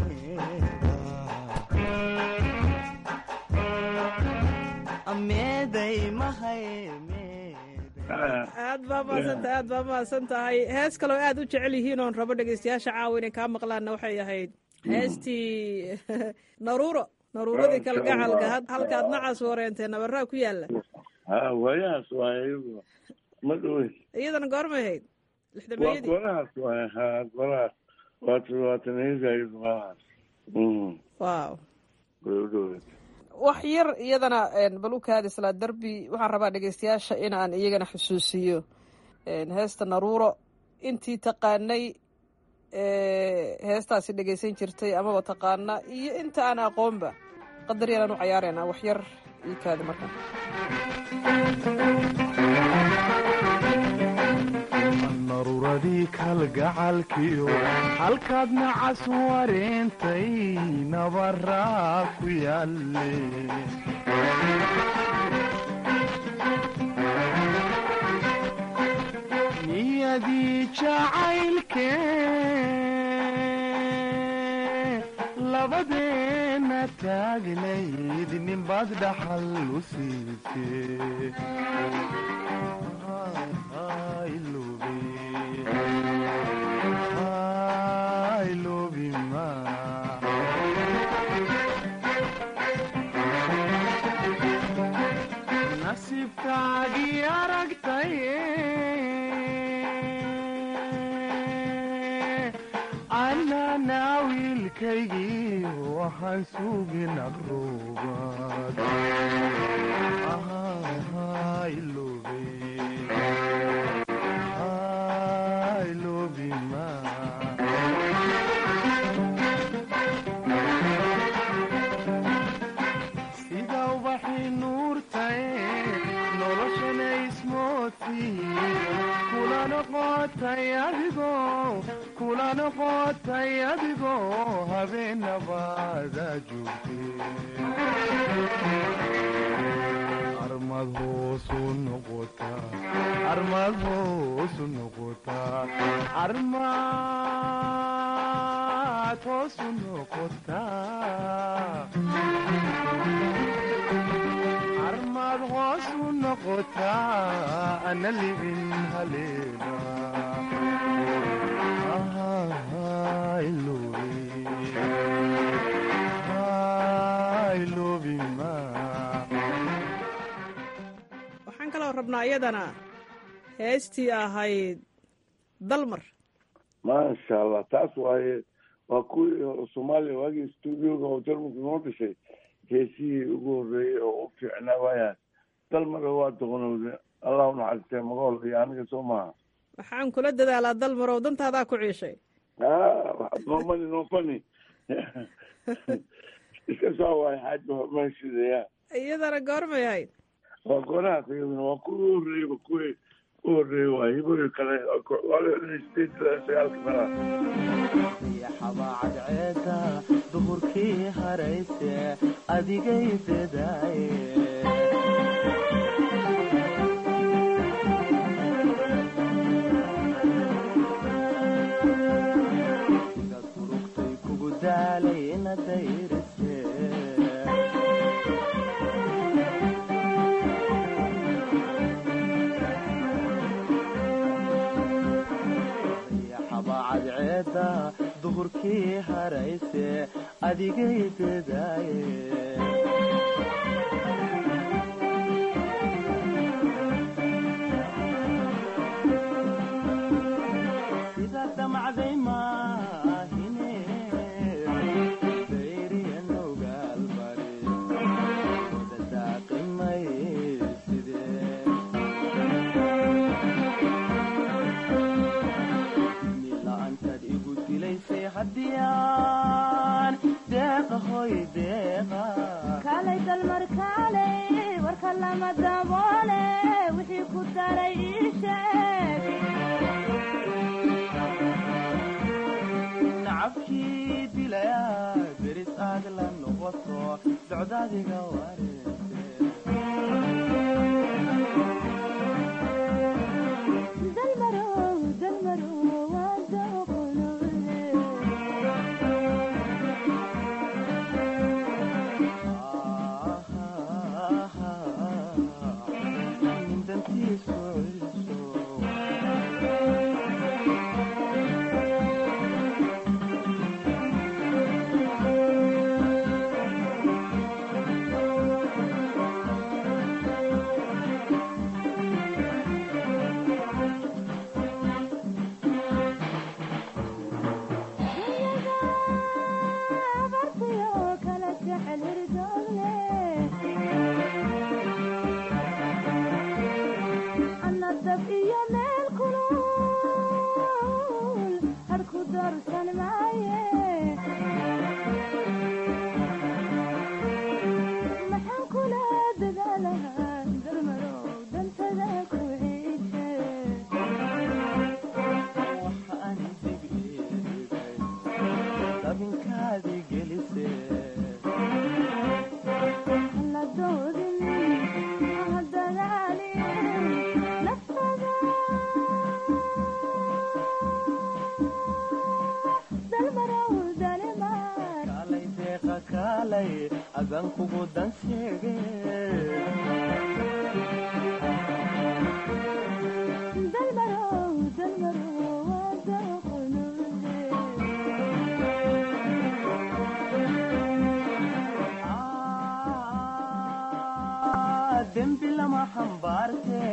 meeday mahaye aad baa mahadsantahay aad baa mahadsan tahay hees kaloo aad u jecel yihiin oon rabo dhegeystayaasha caawa inay kaa maqlaanna waxay ahayd heestii naruuro naruuradii kalgacalka halkaad nacas wareentee nabaraa ku yaala waayahaas waay ma dhowe iyadana goormay ahayd lixdameeyadii golahaas waay ha golahaas waa todobaatanayadahayd golahaas wow dhowe wax yar iyadana balukaad isla darbi waxaan rabaa dhegeystayaasha in aan iyagana xusuusiyo heesta naruuro intii taqaanay heestaasi dhegeysan jirtay amaba taqaana iyo inta aan aqoonba qadar yaraan u cayaarayna wax yar ii kaadi marka naruuradii kalgacalkiyo halkaad nacas wareentay nabaraa ku yaale niyadii jacaylke labadeena taagnayd ninbaad dhaxal u siisee nasiibkaagii aragtaye annana wiilkaygii waxaan sugin aqruubad sida ubaxii nuurtae noloshana ismooti kula noqotay adigoo kula noqotay adigoo habeenabaada joogtee armad hoosu noqotaa armad hoosu noqotaa armad hoosu noqotaa armad hoosu noqotaa ana libin haleena waxaan kaloo rabnaa iyadana heestii ahayd dalmar maasha allah taas waaye waa kuwii soomaaliya waagii stuudioga oo jarmalka noo dhishay heesihii ugu horreeyey oo u fiicnaa waayaas dalmar waa doqonowda allah u naxariistay magool iyo aniga soo maaha waxaan kula dadaalaa dalmarow dantaadaa ku ciishay noomani noofani iska soo waay xaaja meeshiidaya iyadana goormay ahayd waa goorahaas iyaduna waa kuwii u horreeyba kuwii u horreeyey waay hibori kale sideed sagaalka mela xabaacad ceeda duhurkii harayse adigay dadaaye sidaad durugtay kugu daalay ina dayrise xabaacad ceeda duhurkii harayse adigay dadaaye sida damacday maahine dayriya nogaal bari wada daaqimay sidee milaantaad igu dilaysay haddiyaan deeqahoy deeqa kaalay dalmar kaalay warka lama daboole wixii ku daray ii sheeg nacabkii dilaya beris aad la noqoto socdaadiga dalmarow dalmarow waa dooqonoole dantiisu adan kugu dan sheege dalmarow dalmarow waa dooqonoole dembi lama xambaarte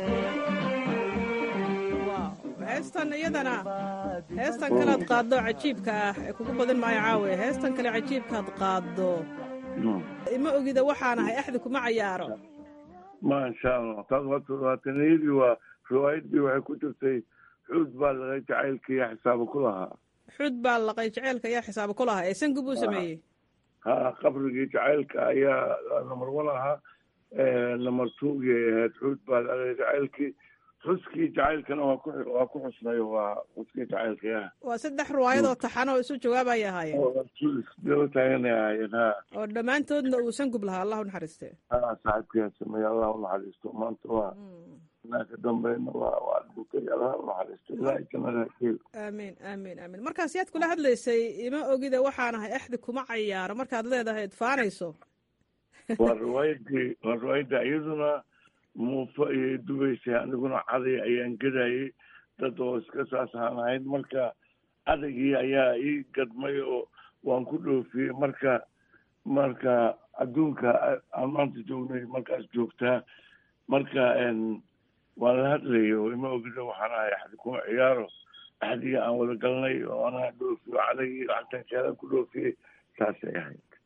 heestan iyadana heestan kalead qaaddo cajiibka ah ee kugu badin maayo caawe heestan kale cajiibkaad qaaddo ima ogida waxaan ahay axdi kuma cayaaro maasha allah taas waataniyadii waa riwaayadii waxay ku jirtay xuud baa laqay jacaylka iyo xisaabo ku lahaa xuud baa laqay jacaylka ayaa xisaabo ku lahaa ee sangu buu sameeyey ha qabrigii jacaylka ayaa namar one ahaa namar twogii ay ahayd xuud baa laqay jacaylkii xuskii jacaylkana waa ku waa ku xusnay waa xuskii jacaylka ah waa saddex riwaayad oo taxan oo isu jawaabay ahaayeen daba taaganay ahaayeen ha oo dhammaantoodna uu sangub lahaa allah u naxariiste ha saaxiibkiyaa sameeye allah u naxariisto maanta waa naaka dambeyna waa waa dhintay allah u naxariisto ilaahay jannada hel aamin aamin aamin markaas yaad kula hadlaysay ima ogida waxaan ahay axdi kuma cayaaro markaad leedahay idfaanayso waa riwaayadii waa riwaayadda iyaduna muufa ayay dubaysay aniguna caday ayaan gadayay dad oo iska saas ahaan ahayd marka cadaygii ayaa ii gadmay oo waan ku dhoofiyey marka marka adduunka aan maanta joognay markaas joogtaa marka waan la hadlayo ima ogida waxaan ahay axdi kuma ciyaaro axdiga aan wada galnay oo anaa dhoofiyo cadaygii lacagtan keelan ku dhoofiyey saasay ahayd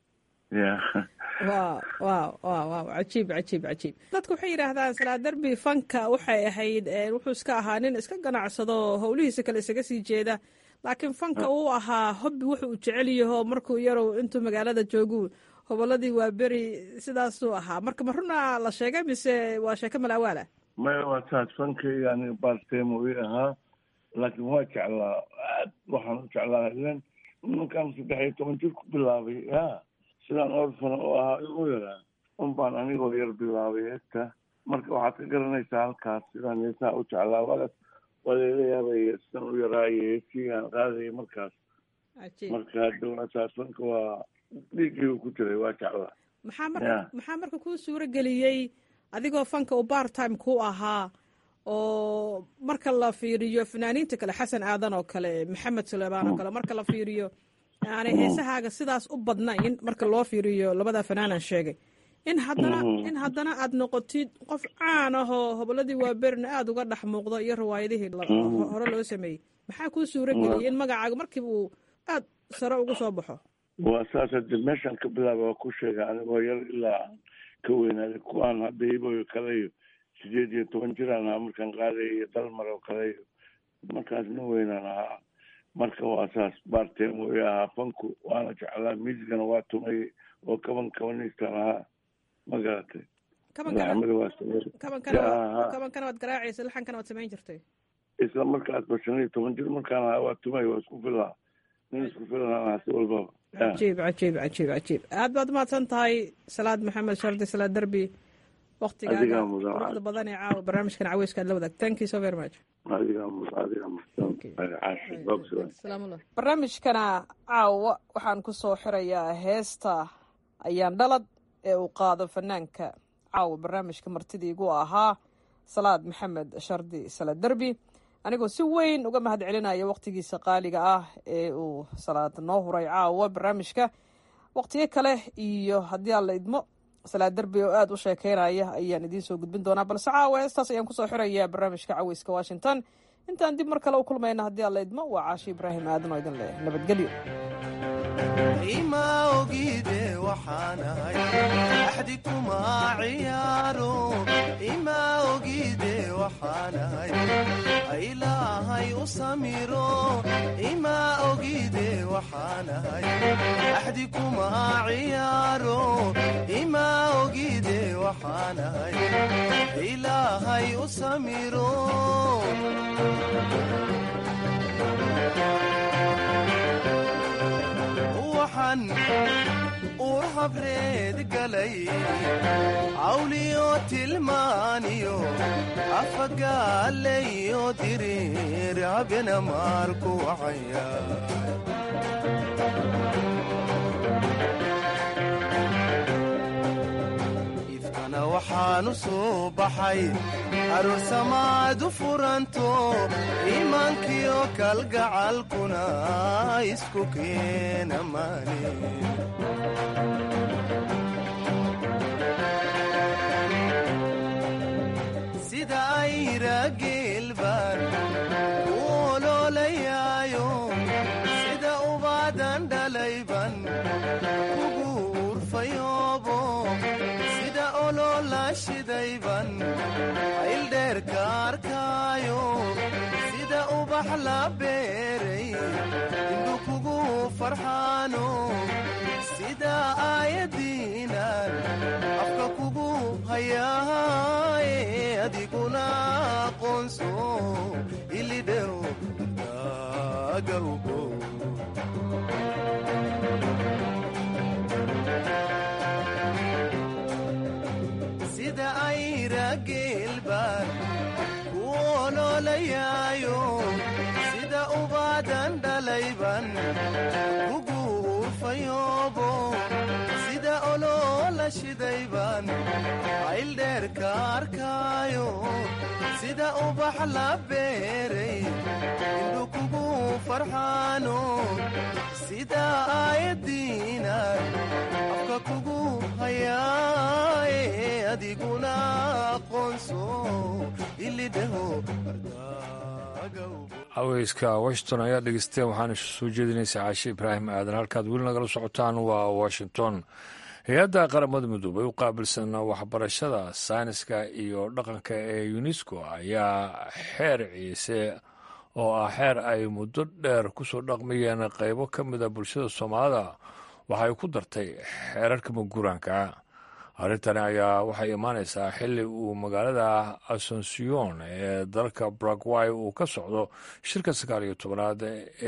ya wa wa wa wa cajiib cajiib cajiib dadku waxay yidhaahdaan salaad derbi fanka waxay ahayd wuxuu iska ahaa nin iska ganacsado howlihiisa kale isaga sii jeeda laakiin fanka uu ahaa hobbi wuxuu jecel yaho markuu yarow intuu magaalada joogu hoboladii waa beri sidaasuu ahaa marka ma runaa la sheegay mise waa sheeko malaawaala maya waa saas fankayga aniga bartemo ii ahaa laakiin waa jeclaa aad waxaan u jeclaa ilan ninkaan saddex iyo toban jir ku bilaabay ya sidaan orfana oo ahaa u yaraa un baan anigoo yar bilaabay heesta marka waxaad ka garanaysaa halkaas sidaan heesaha u jeclaa waagaas waa layla yaabaya sidaan u yaraayo heesigaan qaadaya markaas marka dowlasaas fanka waa dhiiggii ku jiray waa jeclaa maxaa marka maxaa marka kuu suuro geliyey adigoo fanka uu bar time ku ahaa oo marka la fiiriyo fanaaniinta kale xasan aadan oo kale maxamed suleymaan oo kale marka la fiiriyo yani heesahaaga sidaas u badnayn marka loo fiiriyo labada fanaanan sheegay in haddana in haddana aad noqotid qof caan ah oo hoboladii waaberina aada uga dhex muuqdo iyo riwaayadihii hore loo sameeyey maxaa kuu suuro geliyey in magacaaga markiiba uu aada sare ugu soo baxo waa saas hade meeshaan ka bilaaba waa ku sheega anigoo yar ilaa ka weynaaday kuwaan hadda iboyo kaleyo sideed iyo toban jiraan ahaa markaan qaaday iyo dalmar oo kaleyo markaas nin weynaan ahaa marka waa saas bartemo i ahaa fanku waana jeclaa miisigana waa tumay oo kaban kabaniistaan ahaa ma garatay kabankana waad garaacaysa laxankana waad samayn jirtay isla markaas ba shan iyo toban jir markaan ahaa waa tumay waa isku filaa nin isku filan ahaa si walbaba cajiib cajiib cajiib cajiib aad baad umahadsan tahay salaad maxamed shardi salaad derbi waktigaaga quruxda badan ee caawa barnaamijkan caweyska aad la wadaag thank you so very much barnaamijkana caawa waxaan kusoo xirayaa heesta ayaan dhalad ee uu qaado fanaanka caawa barnaamijka martidii igu ahaa salaad maxamed shardi salaad derbi anigoo si weyn uga mahad celinaya waktigiisa qaaliga ah ee uu salaad noo huray caawa barnaamijka waktiyo kale iyo haddii aan la idmo salaad derbi oo aada u sheekeynaya ayaan idiin soo gudbin doonaa balse caawa heestaas ayaan kusoo xirayaa barnaamijka caweyska washington intaan dib mar kale u kulmayna haddii aan la idmo waa caashi ibraahim aadan oo idin leh nabadgelyo ima ogide waxaanahay axdi kuma ciyaaro ima ogide waxaanahay ilaahay u samiro ima ogide waxaanahay axdi kuma ciyaaro ima ogide waxaanahay ilaahay u samiro waxaan uur habreed galay cawliyo tilmaaniyo afagaalayo diriir habena maarku wacaya ifkana waxaanu soo baxay aroosamaad u furanto iimaankiyo kalgacalkuna isku keena maani sida ayra geelbaan u oloolayaayo sida ubaadan dhalayban kugu urfayoobo sida oloola shidayban ayldheerka arkaayo sida ubax la beeray indhu kugu farxaano sida aayadiinan afka kugu hayaaye adiguna aqoonso ilidhew daagawgo sida ayra geelbaan ku oloolayaayo sida ubaadan dhalayban kugu urfayoobo sida oloola shidayban ayldheerka arkaayo sida ubax la beeray indhu kugu farxaano sida aayadiinan afka kugu hayaaye adiguna aqoonso ilidhaho caweyska washington ayaa dhegeysteen waxaana soo jeedinaysa caashe ibraahim aadan halkaad weli nagala socotaan waa washington hay-adda qaramada midoobay u qaabilsan waxbarashada sayniska iyo dhaqanka ee unesco ayaa xeer ciise oo ah xeer ay muddo dheer kusoo dhaqmayeen qaybo ka mida bulshada soomaalida waxay ku dartay xeerarka maguuraanka. arrintani ayaa waxay imaanaysaa xilli uu magaalada asunción ee dalka Paraguay uu ka socdo shirka sagaal iyo tobanaad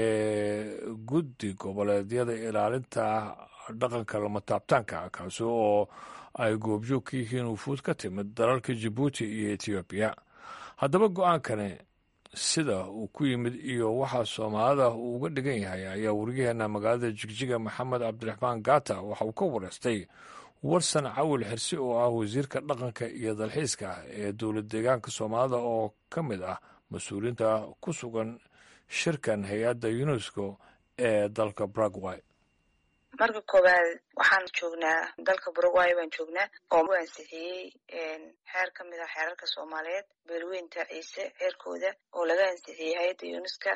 ee guddi goboleedyada ilaalinta dhaqanka lama taabtaanka, kaasi oo ay goobjoog ka yihiin wufuud ka timid dalalka Jabuuti iyo Ethiopia. haddaba go-aankani sida uu ku yimid iyo waxa soomaalida uu uga dhigan yahay ayaa wariyaheena magaalada Jigjiga Maxamed Cabdiraxmaan Gaata waxa uu ka wareystay warsan cawil xirsi oo ah wasiirka dhaqanka iyo dalxiiska ee dowlad deegaanka soomaalida oo ka mid ah mas-uuliyiinta ku sugan shirkan hay-adda unesco ee dalka Paraguay. marka koowaad waxaan joognaa dalka Paraguay baan joognaa oo u ansixiyey xeer ka mid ah xeerarka Soomaaliyeed beelweynta ciise xeerkooda oo laga ansixiyey hay-adda unesco.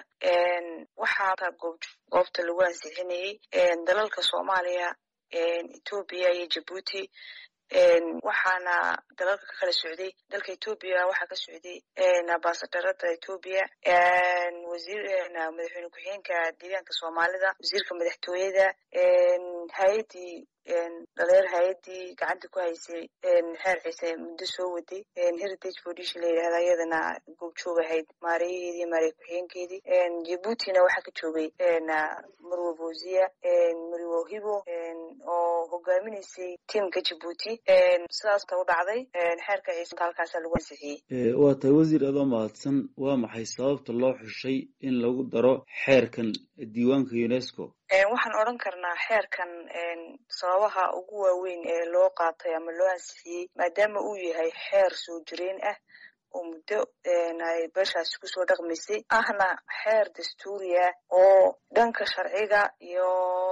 waxaa goobta lagu ansixinayey dalalka Soomaaliya, Ethiopia iyo Djibouti. waxaana dalalka ka kala socday dalka Ethiopia waxaa ka socday ambaasadarada Ethiopia, wasiir madaxweyne ku-xigeenka deegaanka Soomaalida, wasiirka madaxtooyada, hay-adii dhalinyar hay-adii gacanta ku haysay xeer ciise muddo soo waday, heritage foundation la yidhahda iyadana goobjoog ahayd maareeyaheedii maareey ku-xigeenkeedii. Djibuutina waxaa ka joogay marwo Bowzia, marwo Hibo oo hogaaminaysay tiimka Djibouti. sidaasta u dhacday xeerka ciise halkaasaa lagu ansixiyey. waa tahay wasiir adoo mahadsan, waa maxay sababta loo xushay in lagu daro xeerkan diiwaanka UNESCO? waxaan odhan karnaa xeerkan sababaha ugu waaweyn ee loo qaatay ama loo ansixiyey maadaama uu yahay xeer soo jireen ah oo muddo ay beeshaasi kusoo dhaqmaysay, ahna xeer dastuuri ah oo dhanka sharciga iyo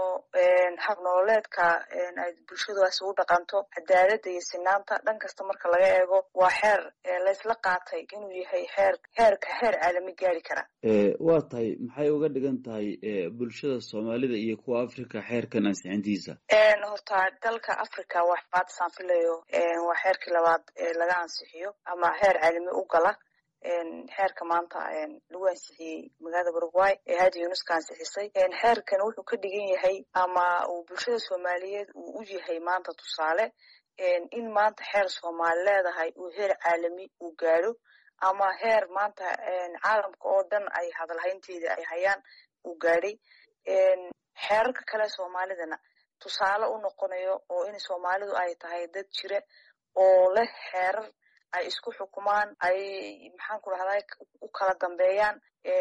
hab nololeedka ay bulshadaasi u dhaqanto, cadaaladda iyo sinaanta dhan kasta marka laga eego waa xeer laysla qaatay inuu yahay xeer xeerka xeer caalami gaari kara. waa tahay maxay uga dhigan tahay bulshada Soomaalida iyo kuwa Afrika xeerkan ansixintiisa? horta dalka Afrika waxaad saan filayo waa xeerkii labaad ee laga ansixiyo ama xeer caalami u gala. xeerka maanta lagu ansixiyey magaalada Paraguay ee hay-adda UNESCO ansixisay. xeerkan wuxuu ka dhigan yahay ama uu bulshada Soomaaliyeed uu u yahay maanta tusaale in maanta xeer Soomaali leedahay uu heer caalami uu gaadho ama heer maanta caalamka oo dhan ay hadalhaynteeda ay hayaan uu gaadhay. xeerarka kale Soomaalidana tusaale u noqonayo oo in Soomaalidu ay tahay dad jira oo leh xeerar ay isku xukumaan, ay maxaan ku rahday u kala dambeeyaan.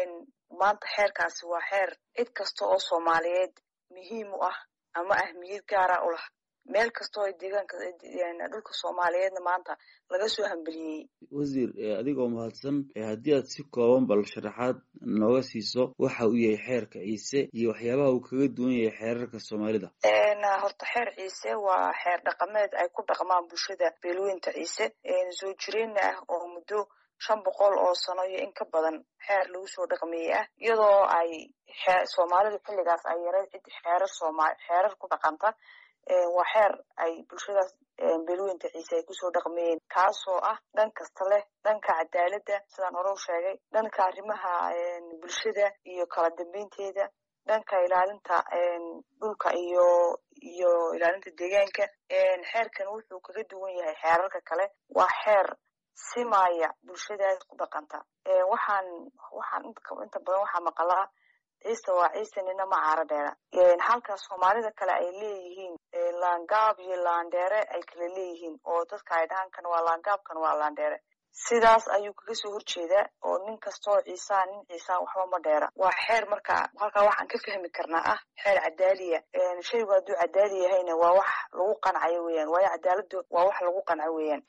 maanta xeerkaasi waa xeer cid kasta oo Soomaaliyeed muhiim u ah ama ahmiyad gaara u lah meel kasta oo deegaanka dhulka Soomaaliyeedna maanta laga soo hambeliyey. wasiir adigoo mahadsan, haddii aad si kooban bal sharaxaad nooga siiso waxa uu yahay xeerka ciise iyo waxyaabaha uu kaga duwan yahay xeerarka Soomaalida. horta xeer ciise waa xeer dhaqameed ay ku dhaqmaan bulshada beelweynta ciise soo jireen ah oo muddo shan boqol oo sano iyo in ka badan xeer lagu soo dhaqmiyey ah, iyadoo ay Soomaalidu xilligaas ay yareed cid xeerar Soomaali xeerar ku dhaqanta. waa xeer ay bulshadaas beelweynta ciise ay kusoo dhaqmayeen, kaasoo ah dhan kasta leh dhanka cadaaladda sidaan hore u sheegay, dhanka arrimaha bulshada iyo kala dambeynteeda, dhanka ilaalinta dhulka iyo iyo ilaalinta deegaanka. xeerkan wuxuu kaga duwan yahay xeerarka kale, waa xeer simaya bulshadaas ku dhaqanta. waxaan waxaan inta badan waxaa maqalaa ciise waa ciise nina ma caaro dheera, halka Soomaalida kale ay leeyihiin laangaab iyo laandheere ay kala leeyihiin oo dadka ay dhahaan kan waa laangaab kan waa laandheere. sidaas ayuu kaga soo horjeedaa oo nin kastoo ciisaa nin ciisaa waxba ma dheera. waa xeer marka halkaa waxaan ka fahmi karnaa ah xeer cadaaliya. shaygu hadduu cadaali yahayna waa wax lagu qancayo weeyaan, waayo cadaaladdu waa wax lagu qanco weeyaan.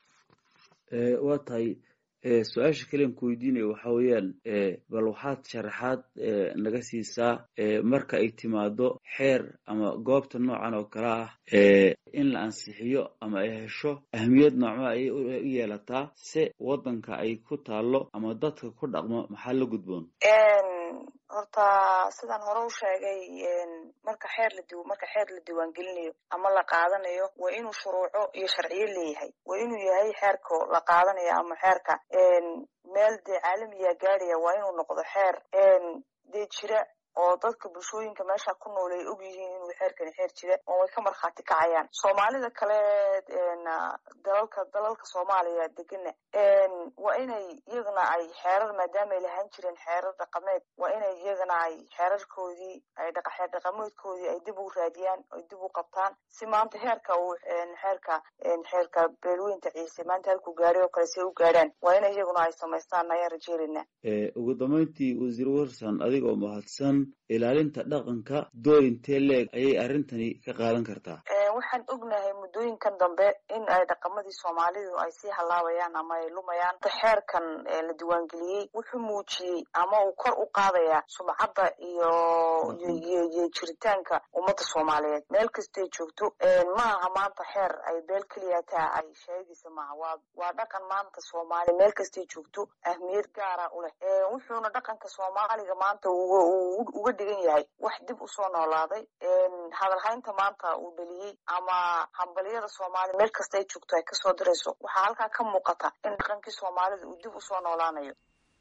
waa tahay su-aasha kalen ku weydiinaya waxa weeyaan bal waxaad sharaxaad naga siisaa marka ay timaado xeer ama goobta noocan oo kale ah in la ansixiyo ama ay hesho ahmiyad noocma ay u yeelataa se wadanka ay ku taalo ama dadka ku dhaqmo maxaa la gudboon? horta sidaan hore u sheegay marka xeer la diw marka xeer la diiwaangelinayo ama la qaadanayo waa inuu shuruuco iyo sharciyo leeyahay waa inuu yahay xeerka la qaadanayo ama xeerka meel dee caalamiya gaadhaya waa inuu noqdo xeer dee jira oo dadka bulshooyinka meesha ku nool ay og yihiin inuu xeerkani xeer jira oo way ka markhaati kacayaan soomaalida kale dalalka dalalka soomaaliya degana waa inay iyagana ay xeerar maadaama ay lahaan jireen xeerar dhaqameed waa inay iyagana ay xeerarkoodii ay xeer dhaqameedkoodii ay dib u raadiyaan ay dib u qabtaan si maanta heerka uu xeerka xeerka beelweynta ciise maanta halkuu gaadhay oo kale si ay u gaadhaan waa inay iyaguna ay samaystaan ayaan rajeelinaa ugu dambeyntii wasiir warsan adigoo mahadsan ilaalinta dhaqanka door intee leeg ayay arrintani ka qaadan kartaa waxaan ognahay muddooyinkan dambe in ay dhaqamadii soomaalidu ay sii halaabayaan ama ay lumayaan xeerkan la diiwaangeliyey wuxuu muujiyey ama uu kor u qaadayaa sumcadda iyo iyo jiritaanka ummadda soomaaliyeed meel kastay joogto ma aha maanta xeer ay beel keliya taa ay sheegaysa maaha waa waa dhaqan maanta soomaali meel kastay joogto ahmiyad gaara u leh wuxuuna dhaqanka soomaaliga maanta uga dhigan yahay wax dib u soo noolaaday hadalhaynta maanta uu dhaliyey ama hambaliyada soomaaliya meel kasta ay joogto ay kasoo dirayso waxaa halkaa ka muuqata in dhaqankii soomaalida uu dib usoo noolaanayo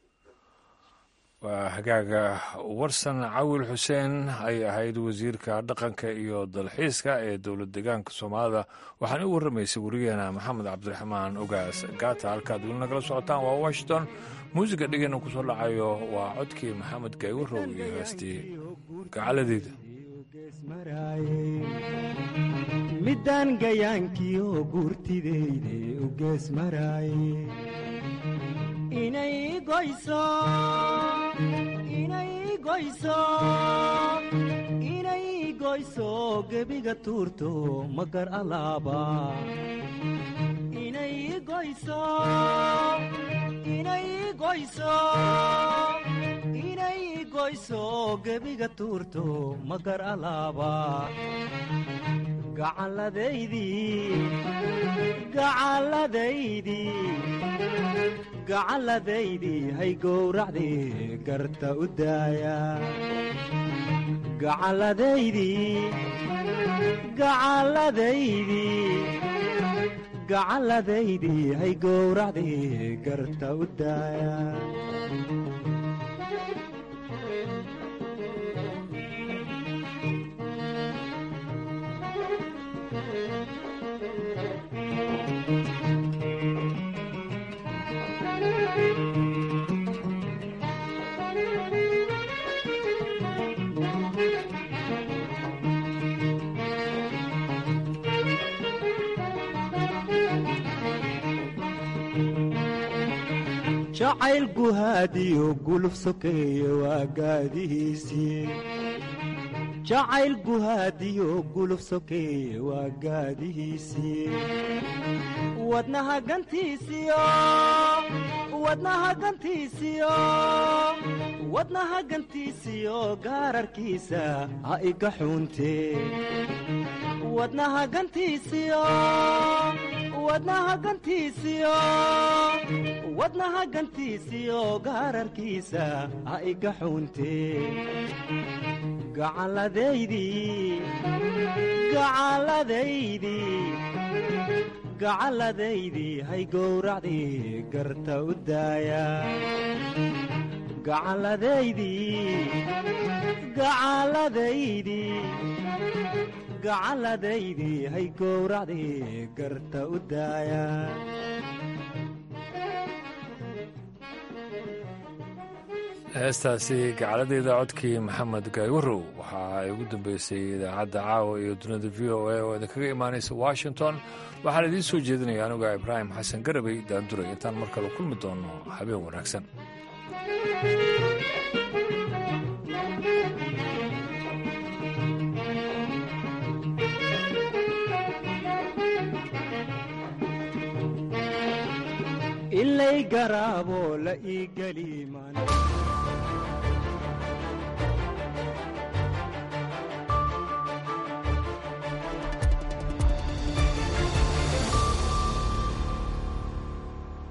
waa hagaaga warsan cawil xuseen ay ahayd wasiirka dhaqanka iyo dalxiiska ee dowlad deegaanka soomaalida waxaana u warramaysay warigeena maxamed cabdiraxmaan ogaas gaata halkaad weli nagala socotaan waa washington muusiga dhegeyna kusoo dhacayo waa codkii maxamed gaywarow iyo heestii gacaladeeda midaan gayaankiyo guurtideyde u gees maraaye inay goyso inay goyso inay goyso gebiga tuurto magar alaaba inay goyso inay goyso inay goyso gebiga tuurto magar alaaba gacalladaydii gacalladaydii gacalladaydii hay gowracdii garta u daaya gacalladaydii gacalladaydii gacalladaydii hay gowracdii garta u daaya jacayl guhaadiyo guluf sokeeye waa gaadihiisii jacayl guhaadiyo guluf sokeeye waa gaadihiisii wadnaha gantiisiyo wadnaha gantiisiyo wadnaha gantiisiyo gaararkiisa ha iga xuuntee wadnaha gantiisiyo wadnaha gantiisiyo wadnaha gantiisiyo gaararkiisa ha iga xuuntee gacalladaydii gacalladaydii gacalladaydii hay gowracdii garta u daaya gacalladaydii gacalladaydii gacalladaydii hay gowracdii garta u daaya heestaasi gacaladeeda codkii maxamed gaywarow waxa ay ugu dambeysay idaacadda caawa iyo dunida v o a oo idinkaga imaanaysa washington waxaan idiin soo jeedinaya anuga ibraahim xasan garabey daanduray intaan mar kale kulmi doonno habeen wanaagsan ilay garaabo la ii geliman